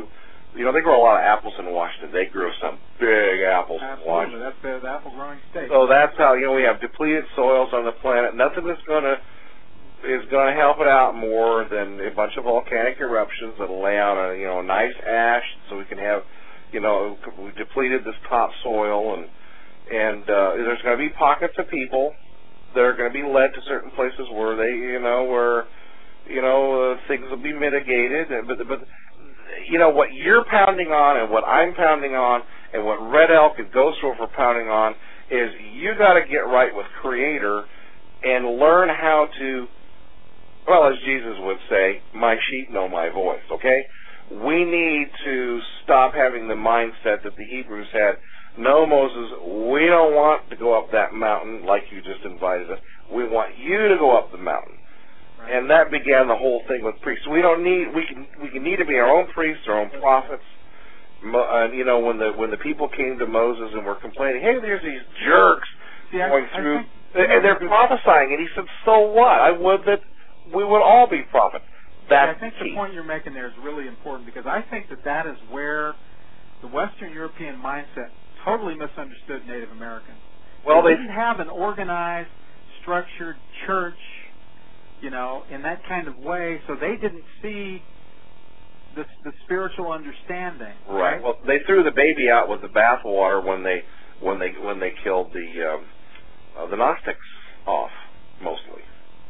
you know, they grow a lot of apples in Washington. They grow some big apples Absolutely. in Washington. That's the, the apple growing state. So that's how, you know, we have depleted soils on the planet. Nothing is going to is going to help it out more than a bunch of volcanic eruptions that'll lay out a, you know, nice ash so we can have, you know, we depleted this topsoil, and and uh, there's going to be pockets of people that are going to be led to certain places where they, you know, where, you know, uh, things will be mitigated. But, but, you know, what you're pounding on and what I'm pounding on and what Red Elk and Ghost Wolf are pounding on is you got to get right with Creator and learn how to, well, as Jesus would say, my sheep know my voice, okay? We need to stop having the mindset that the Hebrews had. No, Moses, we don't want to go up that mountain like you just invited us. We want you to go up the mountain. Right. And that began the whole thing with priests. We don't need, we can we can need to be our own priests, our own prophets. And, you know, when the when the people came to Moses and were complaining, hey, there's these jerks See, going I, through, I think, and they're prophesying. And he said, so what? I would that we would all be prophets. That's I think key. the point you're making there is really important, because I think that that is where the Western European mindset totally misunderstood Native Americans. Well, they, they didn't have an organized, structured church, you know, in that kind of way, so they didn't see the, the spiritual understanding. Right. Right. Well, they threw the baby out with the bathwater when they when they when they killed the um, uh, the Gnostics off, mostly.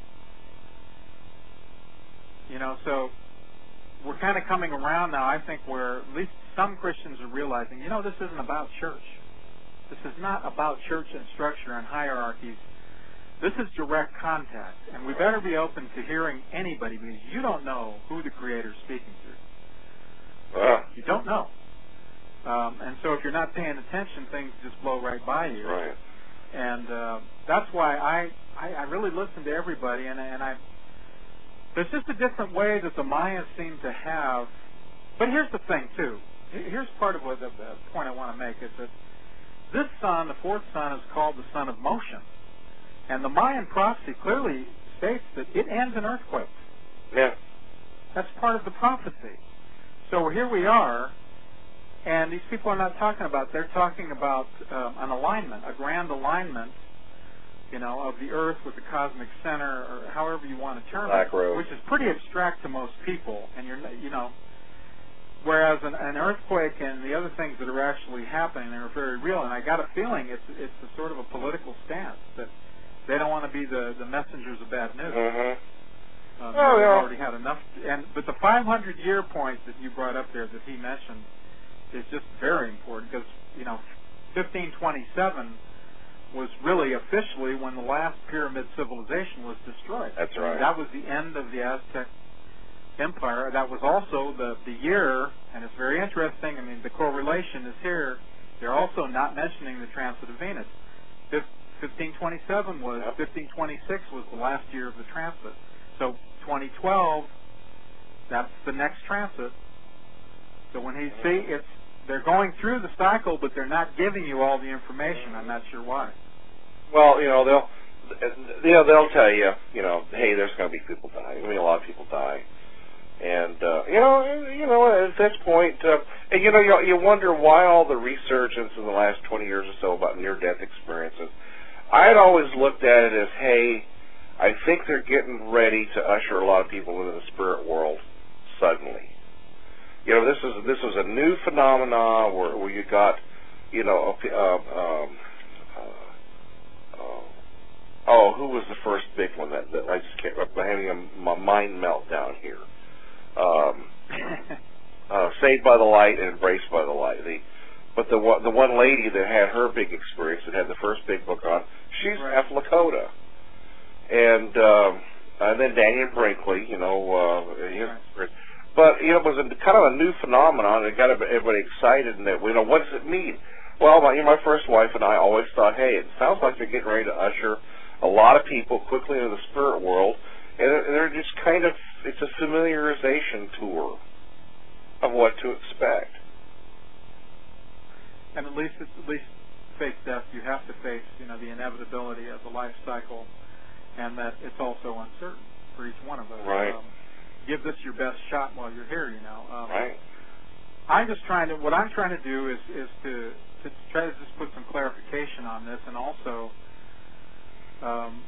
You know, so we're kind of coming around now, I think, where at least some Christians are realizing, you know, this isn't about church. This is not about church and structure and hierarchies. This is direct contact, and we better be open to hearing anybody, because you don't know who the Creator's speaking through. Uh, You don't know. Um, and so if you're not paying attention, things just blow right by you. right. And uh, that's why I, I, I really listen to everybody, and, and I there's just a different way that the Mayas seem to have. But here's the thing, too. Here's part of what the, the point I want to make, is that this sun, the fourth sun, is called the sun of motion. And the Mayan prophecy clearly states that it ends in earthquakes. Yeah. That's part of the prophecy. So here we are, and these people are not talking about, they're talking about um, an alignment, a grand alignment, you know, of the earth with the cosmic center, or however you want to term Black it, Road. which is pretty abstract to most people. And you're, you know, whereas an, an earthquake and the other things that are actually happening are very real. And I got a feeling it's it's a sort of a political stance that they don't want to be the, the messengers of bad news. Mm-hmm. Um, Oh, they've yeah. already had enough. And but the five hundred year point that you brought up there that he mentioned is just very important, because you know, fifteen twenty-seven was really officially when the last pyramid civilization was destroyed. That's right. That was the end of the Aztec Empire. That was also the the year, and it's very interesting. I mean, the correlation is here. They're also not mentioning the transit of Venus. fifteen twenty-seven was Yep. fifteen twenty-six was the last year of the transit. So twenty twelve, that's the next transit. So when he see it's they're going through the cycle, but they're not giving you all the information. I'm not sure why. Well, you know, they'll you know they'll tell you, you know, hey, there's going to be people die. I mean, a lot of people die, and uh, you know, you know, at this point, uh, and you know, you, you wonder why all the resurgence in the last twenty years or so about near-death experiences. I had always looked at it as, hey, I think they're getting ready to usher a lot of people into the spirit world suddenly. You know, this is this was a new phenomenon where, where you got, you know, uh, um, uh, uh, oh, who was the first big one that, that I just can't? I'm having a my mind meltdown here. Um, uh, Saved by the Light and Embraced by the Light. The, but the the one lady that had her big experience, that had the first big book on, she's Right. F. Lakota. And um, and then Daniel Brinkley, you know, uh, his, Right. but you know, it was a, kind of a new phenomenon. It got everybody excited, and that, you know, what does it mean? Well, my, you know, my first wife and I always thought, hey, it sounds like they're getting ready to usher a lot of people quickly into the spirit world, and they're, they're just kind of, it's a familiarization tour of what to expect. And at least, at least face death, you have to face, you know, the inevitability of the life cycle, and that it's also uncertain for each one of us. Right. Um, give this your best shot while you're here, you know. Um, Right. I'm just trying to. What I'm trying to do is is to to try to just put some clarification on this, and also um,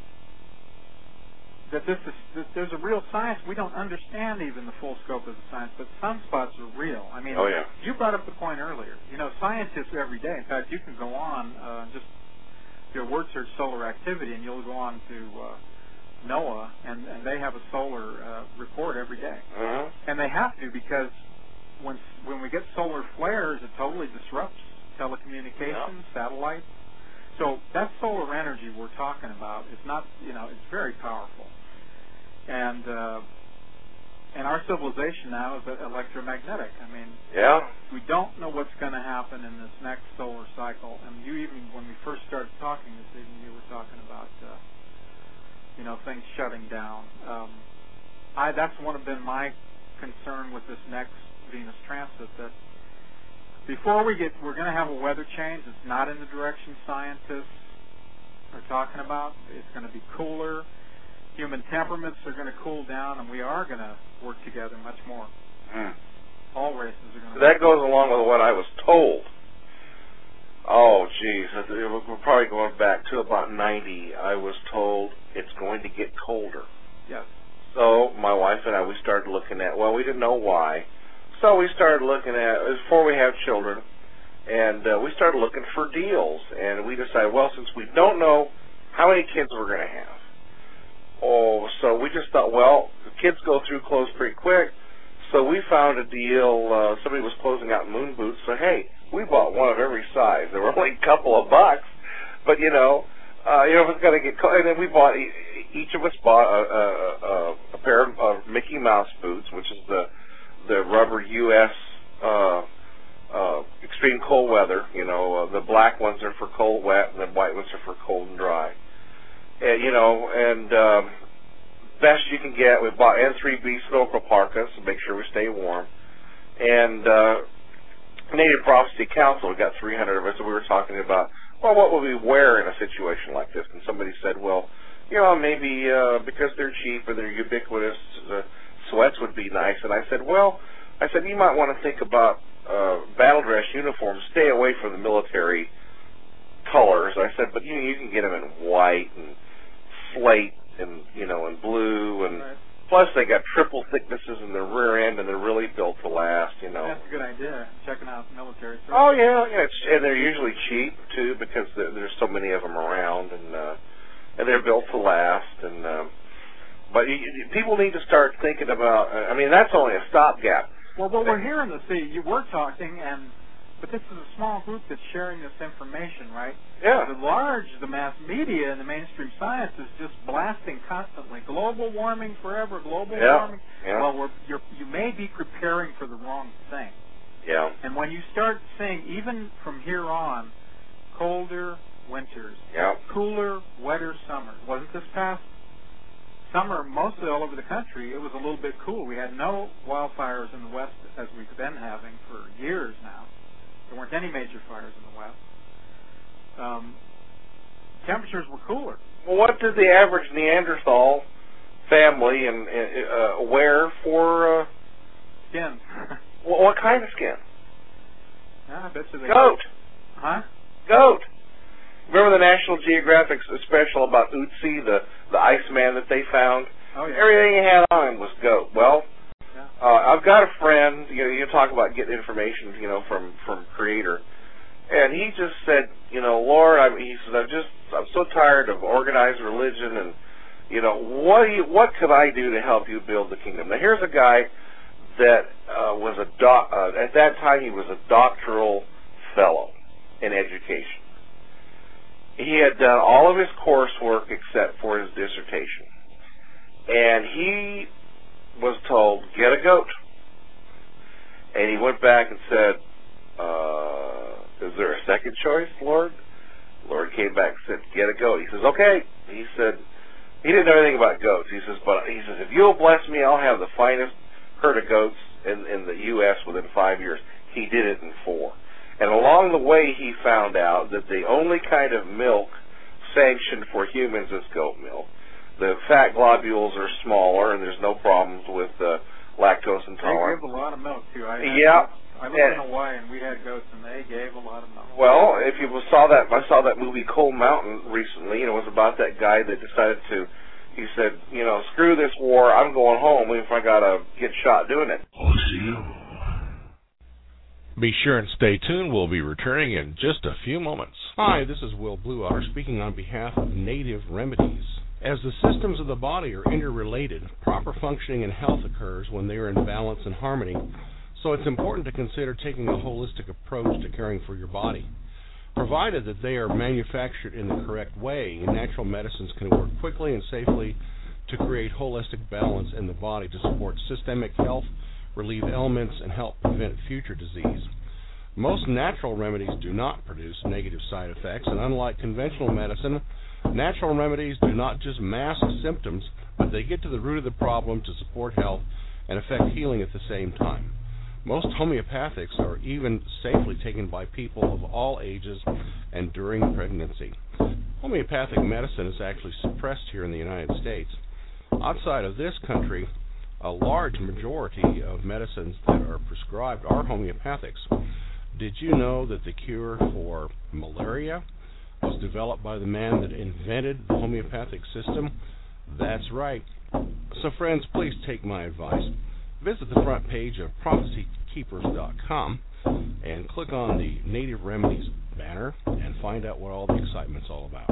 that this is that there's a real science. We don't understand even the full scope of the science, but sunspots are real. I mean, oh, yeah. you brought up the point earlier. You know, scientists every day. In fact, you can go on uh, just your word search solar activity, and you'll go on to uh, NOAA, and, and they have a solar uh, report every day, uh-huh. and they have to because when when we get solar flares, it totally disrupts telecommunications, yeah. satellites. So that solar energy we're talking about is not, you know, it's very powerful, and uh, and our civilization now is electromagnetic. I mean, yeah, we don't know what's going to happen in this next solar cycle. And you even, when we first started talking this evening, you were talking about, uh, you know, things shutting down. Um, I that's one of been my concern with this next Venus transit, that before we get, we're going to have a weather change. It's not in the direction scientists are talking about. It's going to be cooler. Human temperaments are going to cool down, and we are going to work together much more. Mm. All races are going to. That goes along with what I was told. Oh, geez, we're probably going back to about ninety. I was told it's going to get colder. Yes. So my wife and I, we started looking at, well, we didn't know why. So we started looking at, before we have children, and uh, we started looking for deals. And we decided, well, since we don't know how many kids we're going to have, oh, so we just thought, well, the kids go through clothes pretty quick. So we found a deal. Uh, somebody was closing out moon boots. So, hey, we bought one of every size. They were only a couple of bucks. But, you know, uh, you know, if it's going to get cold. And then we bought, each of us bought a, a, a pair of uh, Mickey Mouse boots, which is the the rubber U S uh, uh, extreme cold weather. You know, uh, the black ones are for cold, wet, and the white ones are for cold and dry. And, you know, and um, best you can get. We bought N three B snorkel parkas to make sure we stay warm. And uh, Native Prophecy Council, we got three hundred of us, and we were talking about, well, what would we wear in a situation like this? And somebody said, well, you know, maybe uh, because they're cheap or they're ubiquitous, uh, sweats would be nice. And I said, well, I said, you might want to think about uh, battle dress uniforms. Stay away from the military colors. I said, but you know, you can get them in white and slate and, you know, and blue, and right. Plus they got triple thicknesses in the rear end, and they're really built to last, you know. That's a good idea, checking out military service. Oh, yeah, yeah, it's, and they're usually cheap, too, because there, there's so many of them around, and uh, and they're built to last. And um, But you, you, people need to start thinking about, I mean, that's only a stopgap. Well, what we're hearing, the see, you were talking, and but this is a small group that's sharing this information, right? Yeah. The large, the mass media and the mainstream science is just blasting constantly. Global warming forever, global yeah. warming. Yeah. Well, we're, you're, you may be preparing for the wrong thing. Yeah. And when you start seeing, even from here on, colder winters, yeah. cooler, wetter summers. Wasn't this past summer, mostly all over the country, it was a little bit cool. We had no wildfires in the west as we've been having for years now. There weren't any major fires in the west. Um, temperatures were cooler. Well, what did the average Neanderthal family and uh, wear for uh, skin? well, what kind of skin? Yeah, I bet you they goat. Huh? Goat. Remember the National Geographic special about Ötzi, the the Iceman that they found? Oh yeah. Everything he had on him was goat. Well. Yeah. Uh, I've got a friend, you know, you talk about getting information, you know, from, from Creator, and he just said, you know, Lord, I mean, he said, I'm just, I'm so tired of organized religion, and, you know, what do you, what could I do to help you build the kingdom? Now, here's a guy that uh, was a doc, uh, at that time he was a doctoral fellow in education. He had done all of his coursework except for his dissertation, and he was told, get a goat. And he went back and said, uh, is there a second choice, Lord? Lord came back and said, get a goat. He says, okay. He said, he didn't know anything about goats. He says, but he says, if you'll bless me, I'll have the finest herd of goats in, in the U S within five years. He did it in four. And along the way, he found out that the only kind of milk sanctioned for humans is goat milk. The fat globules are smaller, and there's no problems with uh, lactose intolerance. They give a lot of milk, too. I, yeah. I, I and, screw this war, I'm going home even if I got to get shot doing it. I'll see you. Be sure and stay tuned. We'll be returning in just a few moments. Hi, this is Will Blueotter speaking on behalf of Native Remedies. As the systems of the body are interrelated, proper functioning and health occurs when they are in balance and harmony. So it's important to consider taking a holistic approach to caring for your body. Provided that they are manufactured in the correct way, natural medicines can work quickly and safely to create holistic balance in the body to support systemic health, relieve ailments, and help prevent future disease. Most natural remedies do not produce negative side effects, and unlike conventional medicine, natural remedies do not just mask symptoms, but they get to the root of the problem to support health and affect healing at the same time. Most homeopathics are even safely taken by people of all ages and during pregnancy. Homeopathic medicine is actually suppressed here in the United States. Outside of this country, a large majority of medicines that are prescribed are homeopathics. Did you know that the cure for malaria was developed by the man that invented the homeopathic system? That's right. So friends, please take my advice. Visit the front page of prophecy keepers dot com and click on the Native Remedies banner and find out what all the excitement's all about.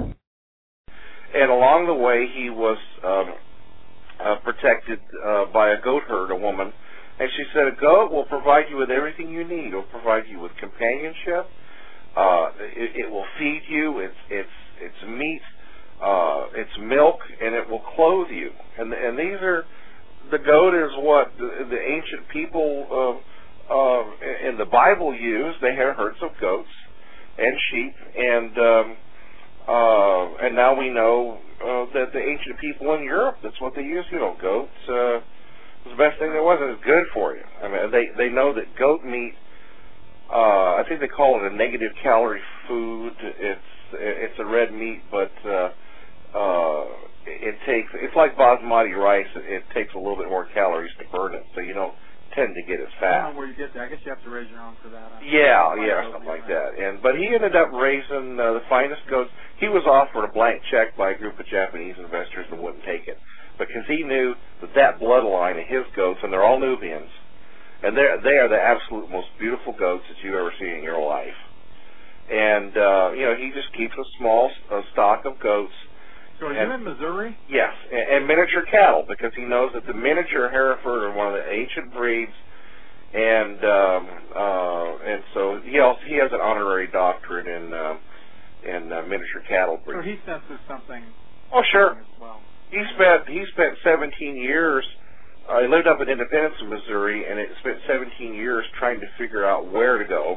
And along the way, he was um, uh, protected uh, by a goat herd, a woman. And she said, a goat will provide you with everything you need. It will provide you with companionship. Uh, it, it will feed you. It's it's it's meat. Uh, it's milk, and it will clothe you. And and these are the goat is what the, the ancient people uh, uh, in the Bible used. They had herds of goats and sheep, and um, uh, and now we know uh, that the ancient people in Europe, that's what they used. You know, goats. Uh, It's the best thing there was, and it's good for you. I mean, they they know that goat meat, uh, I think they call it a negative calorie food. It's it's a red meat, but uh, uh, it takes, it's like basmati rice. It, it takes a little bit more calories to burn it, so you don't tend to get as fat. I don't know where you get that. I guess you have to raise your own for that. Huh? Yeah, yeah, something like that. And but he ended up raising uh, the finest goats. He was offered a blank check by a group of Japanese investors and wouldn't take it, because he knew that that bloodline of his goats, and they're all Nubians, and they they are the absolute most beautiful goats that you've ever seen in your life. And uh, you know, he just keeps a small uh, stock of goats. So are you in Missouri? Yes, and, and miniature cattle, because he knows that the miniature Hereford are one of the ancient breeds, and um, uh, and so he also he has an honorary doctorate in uh, in uh, miniature cattle breeds. So he senses something. Oh, sure. As well. He spent he spent seventeen years. Uh, he lived up in Independence, Missouri, and it spent seventeen years trying to figure out where to go.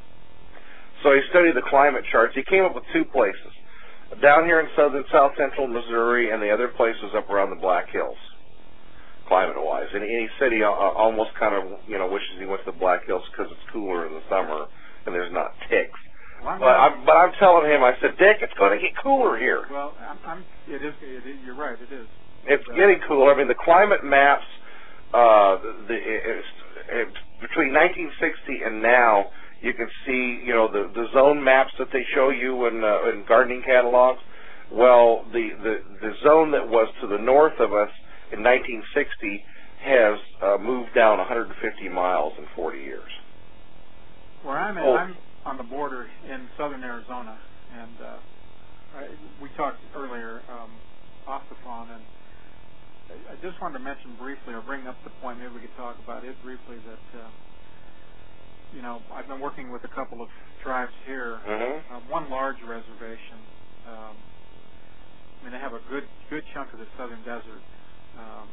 So he studied the climate charts. He came up with two places, down here in southern, south central Missouri, and the other place was up around the Black Hills, climate-wise. And he said he uh, almost kind of, you know, wishes he went to the Black Hills because it's cooler in the summer and there's not ticks. Well, but I'm, but I'm telling him, I said, Dick, it's going to get cooler here. Well, I'm, I'm, it is. It is. You're right. It is. It's getting cooler. I mean, the climate maps, uh, the, it's, it's between nineteen sixty and now, you can see, you know, the, the zone maps that they show you in, uh, in gardening catalogs. Well, the, the, the zone that was to the north of us in nineteen sixty has uh, moved down one hundred fifty miles in forty years. Where I'm at, oh. I'm on the border in southern Arizona, and uh, I, we talked earlier um, off the phone, and I just wanted to mention briefly, or bring up the point, maybe we could talk about it briefly, that uh, you know, I've been working with a couple of tribes here, mm-hmm. uh, one large reservation. Um, I mean, they have a good good chunk of the southern desert, um,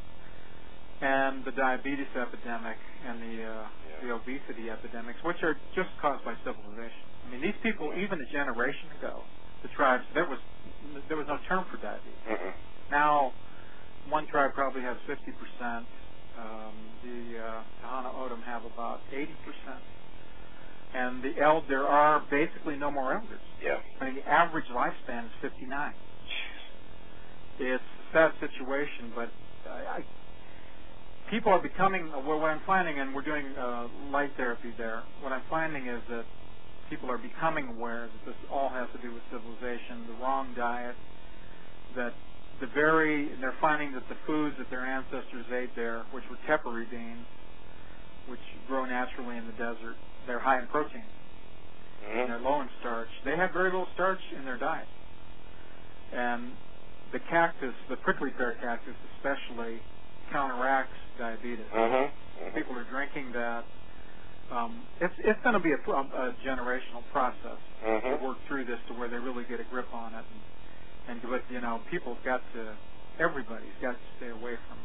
and the diabetes epidemic and the uh, yeah. the obesity epidemics, which are just caused by civilization. I mean, these people, even a generation ago, the tribes, there was there was no term for diabetes. Mm-hmm. Now, one tribe probably has fifty percent. Um, the uh, Tohono O'odham have about eighty percent, and the eld there are basically no more elders. Yeah. I mean, the average lifespan is fifty-nine. It's a sad situation, but I, I, people are becoming. Well, what I'm finding, and we're doing uh, light therapy there. What I'm finding is that people are becoming aware that this all has to do with civilization, the wrong diet, that the very, they're finding that the foods that their ancestors ate there, which were tepary beans, which grow naturally in the desert, they're high in protein. Mm-hmm. And they're low in starch. They have very little starch in their diet. And the cactus, the prickly pear cactus especially, counteracts diabetes. Mm-hmm. Mm-hmm. People are drinking that. Um, it's it's going to be a, a generational process mm-hmm. to work through this to where they really get a grip on it. And, and but, you know, people's got to, everybody's got to stay away from,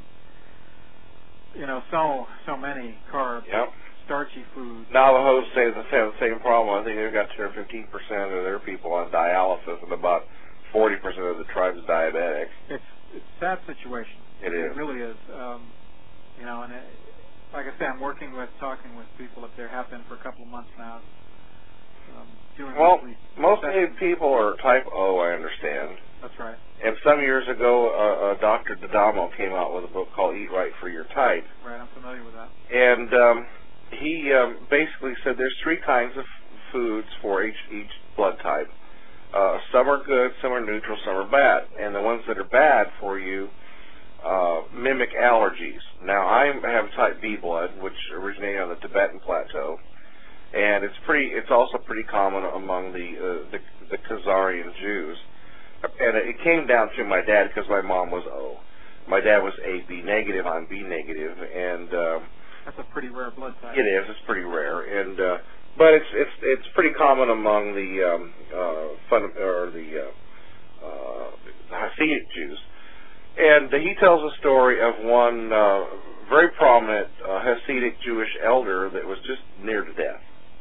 you know, so so many carbs, yep. starchy foods. Navajos say the same, same problem. I think they've got ten or fifteen percent of their people on dialysis, and about forty percent of the tribe's diabetic. It's, it's a sad situation. It is. It really is. Um, you know, and it, like I say, I'm working with, talking with people up there, have been for a couple of months now. Um, doing well, most sessions. people are type O, I understand. That's right. And some years ago, uh, uh, Doctor D'Adamo came out with a book called Eat Right for Your Type. Right, I'm familiar with that. And um, he um, basically said there's three kinds of foods for each, each blood type. Uh, some are good, some are neutral, some are bad. And the ones that are bad for you uh, mimic allergies. Now, I have type B blood, which originated on the Tibetan Plateau. And it's pretty. It's also pretty common among the uh, the, the Khazarian Jews. And it came down to my dad because my mom was O. My dad was A B negative. I'm B negative, and um, that's a pretty rare blood type. It is. It's pretty rare, and uh, but it's it's it's pretty common among the um, uh, fun or the uh, uh, Hasidic Jews. And he tells a story of one uh, very prominent uh, Hasidic Jewish elder that was just near to death.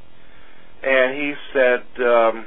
And he said um,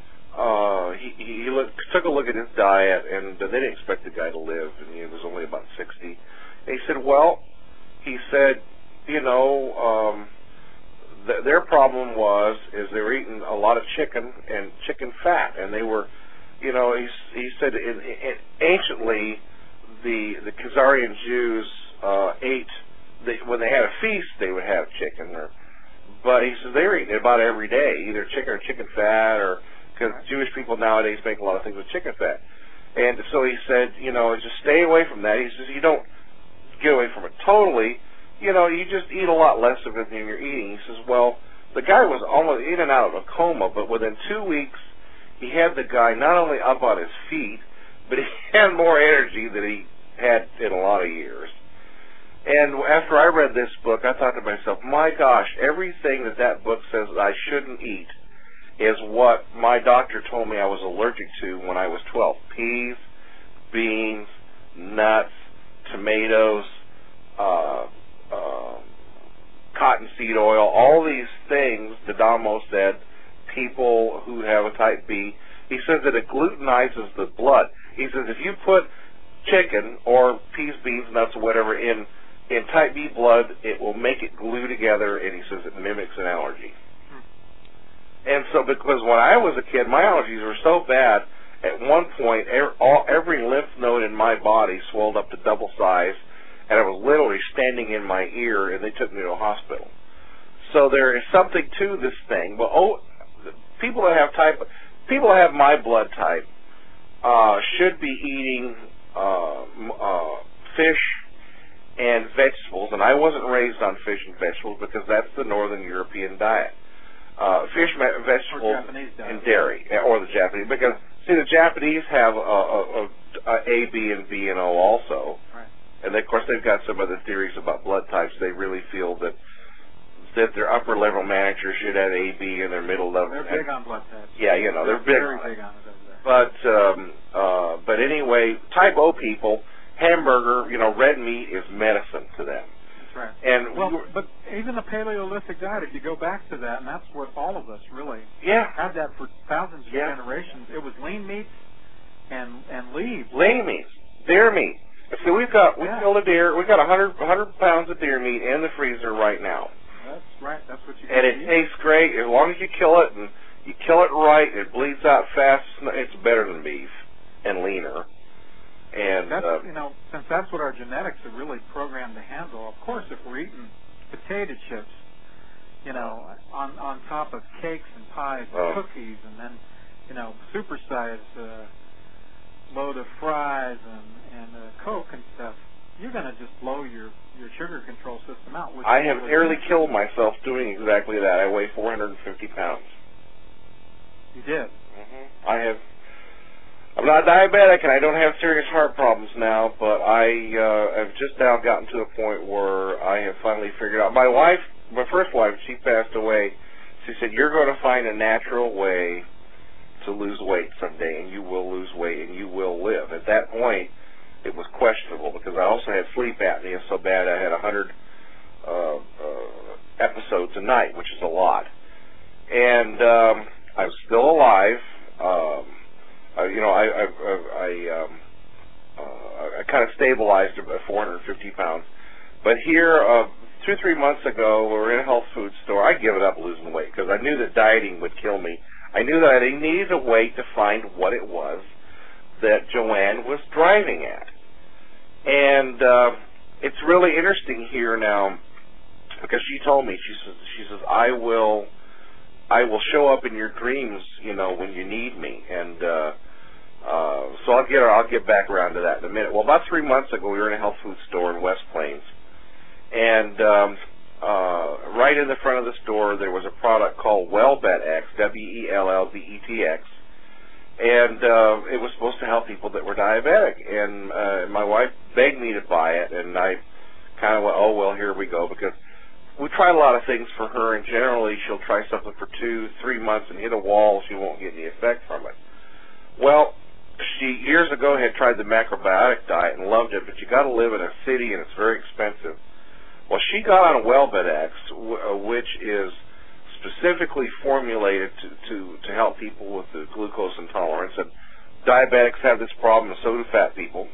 uh, he, he looked, took a look at his diet, and they didn't expect the guy to live, and he was only about sixty. And he said, well, he said, you know, um, th- their problem was is they were eating a lot of chicken and chicken fat, and they were, you know, he, he said in, in, anciently the the Khazarian Jews uh, ate, they, when they had a feast, they would have chicken or. But he says they were eating it about every day, either chicken or chicken fat, or because Jewish people nowadays make a lot of things with chicken fat. And so he said, you know, just stay away from that. He says you don't get away from it totally. You know, you just eat a lot less of it than you're eating. He says, well, the guy was almost in and out of a coma, but within two weeks, he had the guy not only up on his feet, but he had more energy than he had in a lot of years. And after I read this book, I thought to myself, my gosh, everything that that book says I shouldn't eat is what my doctor told me I was allergic to when I was twelve. Peas, beans, nuts, tomatoes, uh, uh, cottonseed oil, all these things, D'Adamo said, people who have a type B, he says that it glutenizes the blood. He says if you put chicken or peas, beans, nuts, or whatever in In type B blood, it will make it glue together, and he says it mimics an allergy. Hmm. And so, because when I was a kid, my allergies were so bad, at one point, every, all, every lymph node in my body swelled up to double size, and I was literally standing in my ear, and they took me to a hospital. So there is something to this thing. Well, oh, people that have type, people that have my blood type uh, should be eating uh, uh, fish and vegetables, and I wasn't raised on fish and vegetables because that's the Northern European diet. Uh, fish, vegetables, and dairy, or the Japanese. Because, see, the Japanese have a, a, a, a A, B, and B and O also. Right. And, of course, they've got some other theories about blood types. They really feel that that their upper-level managers should have A, B, and their middle level. They're big on blood types. Yeah, you know, they're, they're big big on it over there. But, um, uh, but anyway, type O people, hamburger, you know, red meat is medicine to them. That's right. And well, we were, but even the Paleolithic diet, if you go back to that, and that's what all of us really yeah. had that for thousands of yeah. generations. It was lean meats and and leaves. Lean meats, deer meat. So we've got we yeah. killed a deer. We've got a hundred hundred pounds of deer meat in the freezer right now. That's right. That's what you. And it eat. tastes great as long as you kill it and you kill it right. It bleeds out fast. It's better than beef and leaner. And that's, uh, you know, since that's what our genetics are really programmed to handle. Of course, if we're eating potato chips, you know, on on top of cakes and pies and oh. cookies, and then, you know, supersized uh, load of fries and and uh, Coke and stuff, you're going to just blow your your sugar control system out. Which I have nearly killed myself doing exactly that. I weigh four hundred fifty pounds. You did. Mm-hmm. I have. I'm not diabetic and I don't have serious heart problems now, but I uh, have just now gotten to a point where I have finally figured out. My wife, my first wife, she passed away. She said, "You're going to find a natural way to lose weight someday, and you will lose weight, and you will live." At that point, it was questionable because I also had sleep apnea so bad I had one hundred uh, uh, episodes a night, which is a lot. And um, I was still alive. Um, I, you know, I I, I, um, uh, I kind of stabilized at four hundred fifty pounds. But here, uh, two, three months ago, we were in a health food store. I gave it up losing weight because I knew that dieting would kill me. I knew that I needed a way to find what it was that Joanne was driving at. And uh, it's really interesting here now because she told me, she says, she says, I will, I will show up in your dreams, you know, when you need me. And uh, uh, so I'll get, I'll get back around to that in a minute. Well, about three months ago, we were in a health food store in West Plains, and um, uh, right in the front of the store, there was a product called WellBet X, W E L L B E T X. And uh, it was supposed to help people that were diabetic. And uh, my wife begged me to buy it, and I kind of went, oh, well, here we go, because we tried a lot of things for her, and generally she'll try something for two, three months and hit a wall. She won't get any effect from it. Well, she years ago had tried the macrobiotic diet and loved it, but you got to live in a city, and it's very expensive. Well, she got on WellBet X, which is specifically formulated to, to, to help people with the glucose intolerance. And diabetics have this problem, and so do fat people.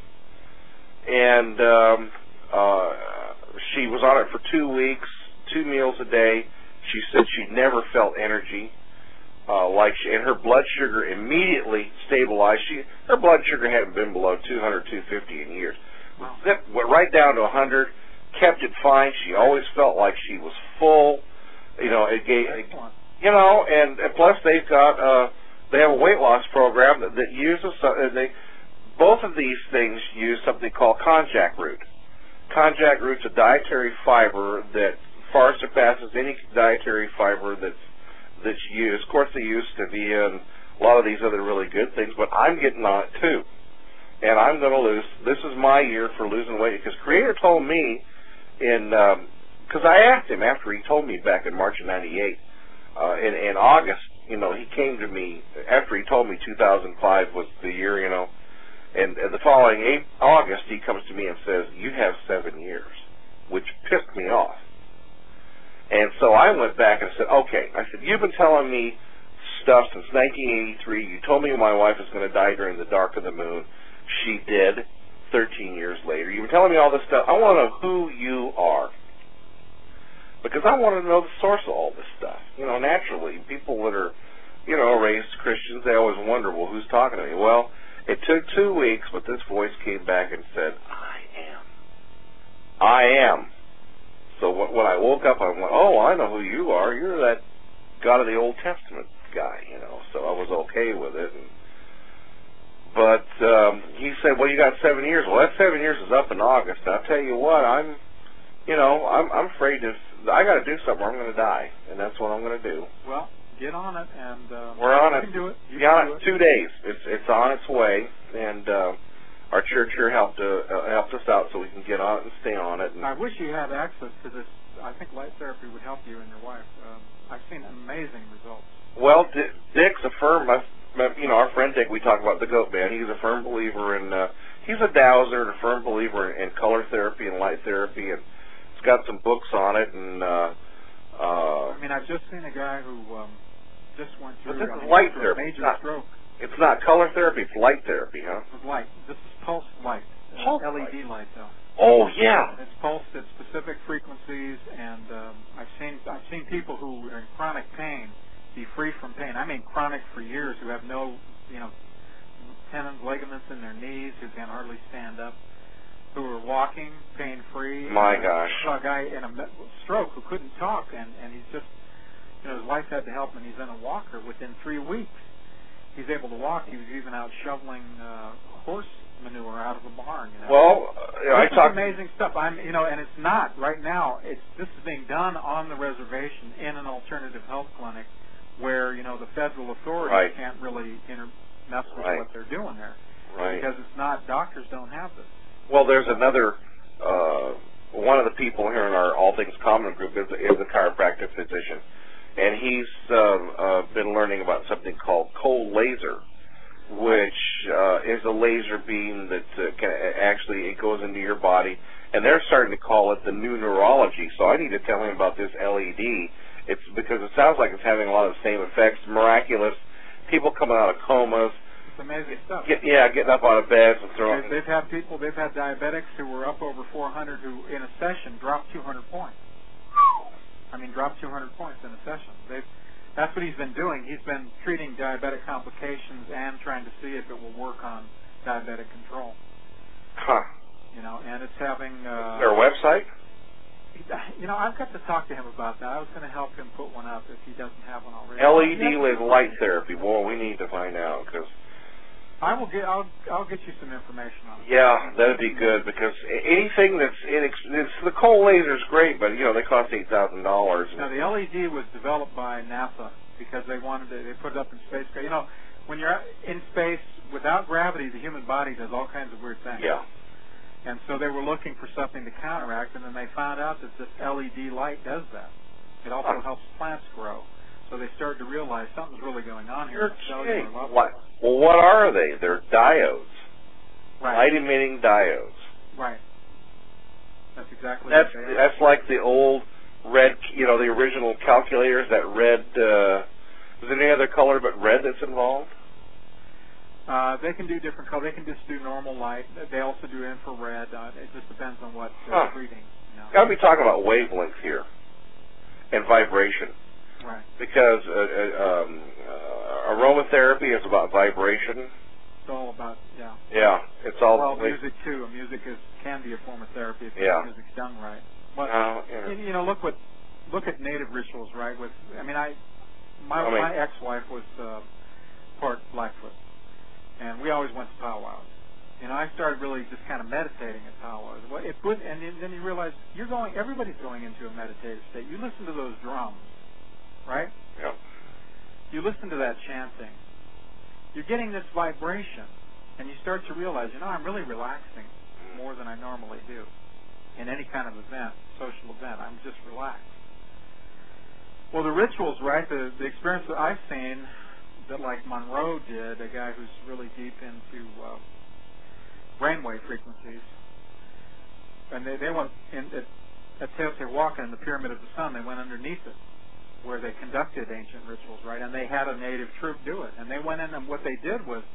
And um, uh, she was on it for two weeks, two meals a day. She said she never felt energy. Uh, like she, and her blood sugar immediately stabilized. She, her blood sugar hadn't been below two hundred, two fifty in years. Wow. It went right down to one hundred, kept it fine. She always felt like she was full. You know, it gave, you know, and, and plus they've got, uh, they have a weight loss program that, that uses, uh, they, both of these things use something called konjac root. Konjac root's a dietary fiber that far surpasses any dietary fiber that's, that's used. Of course, they use stevia and a lot of these other really good things, but I'm getting on it too. And I'm going to lose, this is my year for losing weight, because Creator told me in, um, because I asked him after he told me back in March of ninety-eight, uh, in, in August, you know, he came to me, after he told me two thousand five was the year, you know, and, and the following eight, August, he comes to me and says, you have seven years, which pissed me off. And so I went back and said, okay, I said, you've been telling me stuff since nineteen eighty-three. You told me my wife was going to die during the dark of the moon. She did, thirteen years later. You've been telling me all this stuff. I want to know who you are, because I want to know the source of all this stuff. You know, naturally, people that are, you know, raised Christians, they always wonder, well, who's talking to me? Well, it took two weeks, but this voice came back and said, I am. I am. So when I woke up, I went, oh, I know who you are. You're that God of the Old Testament guy, you know. So I was okay with it. And, but um, he said, well, you got seven years. Well, that seven years is up in August. And I'll tell you what, I'm, you know, I'm, I'm afraid to, I got to do something or I'm going to die. And that's what I'm going to do. Well, get on it. And uh, we're on you it. can do it. You yeah, can do it. Two days. It's it's on its way. And uh, our church here helped uh, helped us out so we can get on it and stay on it. And I wish you had access to this. I think light therapy would help you and your wife. Um, I've seen amazing results. Well, D- Dick's a firm, you know, our friend Dick, we talk about the Goat Man. He's a firm believer in, uh, he's a dowser and a firm believer in, in color therapy and light therapy, and he's got some books on it. And uh, uh, I mean, I've just seen a guy who um, just went through this is a light major, therapy. major It's not, stroke. It's not color therapy, it's light therapy, huh? With light. This is pulse light. Uh, Pulse L E D light. light, though. Oh, yeah. It's pulsed at specific frequencies, and um, I've seen I've seen people who are in chronic pain be free from pain. I mean, chronic for years, who have no, you know, tendons, ligaments in their knees, who can hardly stand up, who are walking pain-free. My uh, gosh. I saw a guy in a stroke who couldn't talk, and, and he's just, you know, his wife had to help him, and he's in a walker within three weeks. he's able to walk. He was even out shoveling uh, horse manure out of the barn. You know? Well, uh, I this talked is amazing stuff. I'm, you know, and it's not right now. It's this is being done on the reservation in an alternative health clinic, where you know the federal authorities right. can't really inter- mess with right. what they're doing there, right. because it's not. Doctors don't have this. Well, there's another. Uh, one of the people here in our All Things Common group is, is a chiropractic physician, and he's um, uh, been learning about something called cold laser, which uh, is a laser beam that uh, can actually it goes into your body, and they're starting to call it the new neurology. So I need to tell him about this L E D. It's because it sounds like it's having a lot of the same effects. Miraculous, people coming out of comas. It's amazing stuff. Get, yeah, getting up out of beds and throwing. They've, they've had people. They've had diabetics who were up over four hundred who, in a session, dropped two hundred points. I mean, dropped two hundred points in a session. They've. That's what he's been doing. He's been treating diabetic complications and trying to see if it will work on diabetic control. Huh. You know, and it's having... Uh, Is there a website? You know, I've got to talk to him about that. I was going to help him put one up if he doesn't have one already. L E D with light therapy. Boy, we need to find out, because... I will get. I'll. I'll get you some information on it. Yeah, that'd be good, because anything that's inex- it's, the cold laser's great, but you know they cost eight thousand dollars. Now the L E D was developed by NASA because they wanted to. They put it up in space. You know, when you're in space without gravity, the human body does all kinds of weird things. Yeah. And so they were looking for something to counteract, and then they found out that this L E D light does that. It also helps plants grow. So they started to realize something's really going on here. You're what? Well, what are they? They're diodes. Right. Light-emitting diodes. Right. That's exactly that's, what they are. That's like the old red, you know, the original calculators, that red, uh, is there any other color but red that's involved? Uh, they can do different colors. They can just do normal light. They also do infrared. Uh, it just depends on what they're huh. treating. You know. Got to be talking about wavelength here and vibration. Right. Because uh, uh, um, uh, aromatherapy is about vibration. It's all about, yeah. Yeah, it's all... Well, music, too. Music is can be a form of therapy if yeah. the music's done right. But, uh, yeah. you, you know, look what, look at native rituals, right? With, I mean, I, my, I mean, my ex-wife was uh, part Blackfoot, and we always went to powwows. You know, I started really just kind of meditating at powwows. Well, it put, and then you realize you're going, everybody's going into a meditative state. You listen to those drums. Right? Yeah. You listen to that chanting. You're getting this vibration, and you start to realize, you know, I'm really relaxing more than I normally do in any kind of event, social event. I'm just relaxed. Well, the rituals, right, the, the experience that I've seen that like Monroe did, a guy who's really deep into uh, brainwave frequencies, and they, they went in, at, at Teotihuacan, in the Pyramid of the Sun, they went underneath it, where they conducted ancient rituals, right? And they had a native troupe do it. And they went in, and what they did was,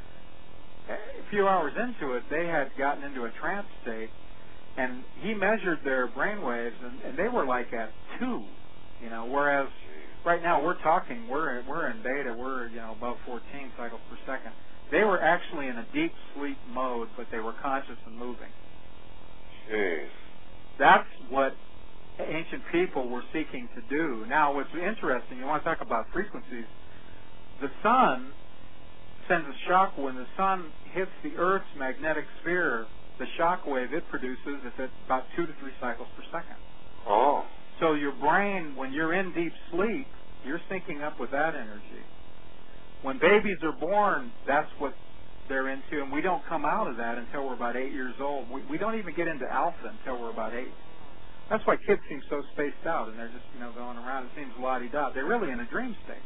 a few hours into it, they had gotten into a trance state, and he measured their brain waves, and, and they were like at two, you know, whereas right now we're talking, we're, we're in beta, we're, you know, above fourteen cycles per second. They were actually in a deep sleep mode, but they were conscious and moving. Jeez. That's what ancient people were seeking to do. Now, what's interesting, you want to talk about frequencies, the sun sends a shock. When the sun hits the Earth's magnetic sphere, the shock wave it produces is at about two to three cycles per second. Oh. So your brain, when you're in deep sleep, you're syncing up with that energy. When babies are born, that's what they're into, and we don't come out of that until we're about eight years old. We, we don't even get into alpha until we're about eight. That's why kids seem so spaced out, and they're just, you know, going around. It seems la-di-da. They're really in a dream state.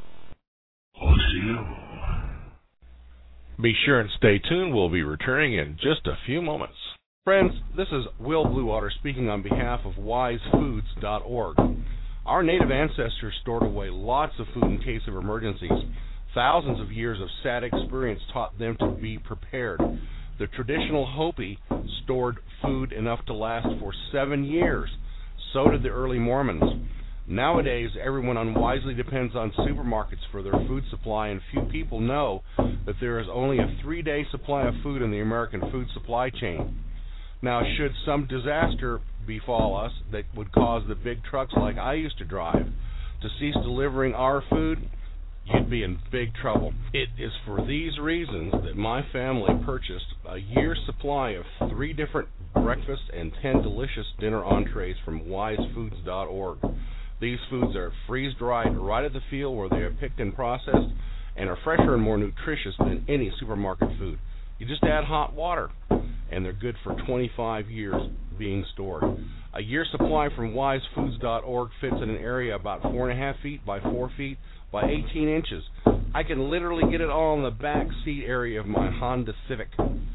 Be sure and stay tuned. We'll be returning in just a few moments. Friends, this is Will Bluewater speaking on behalf of wise foods dot org. Our native ancestors stored away lots of food in case of emergencies. Thousands of years of sad experience taught them to be prepared. The traditional Hopi stored food enough to last for seven years. So did the early Mormons. Nowadays, everyone unwisely depends on supermarkets for their food supply, and few people know that there is only a three-day supply of food in the American food supply chain. Now, should some disaster befall us that would cause the big trucks like I used to drive to cease delivering our food, you'd be in big trouble. It is for these reasons that my family purchased a year's supply of three different breakfast and ten delicious dinner entrees from wise foods dot org. These foods are freeze-dried right at the field where they are picked and processed, and are fresher and more nutritious than any supermarket food. You just add hot water, and they're good for twenty-five years being stored. A year's supply from wise foods dot org fits in an area about four and a half feet by four feet by eighteen inches. I can literally get it all in the back seat area of my Honda Civic.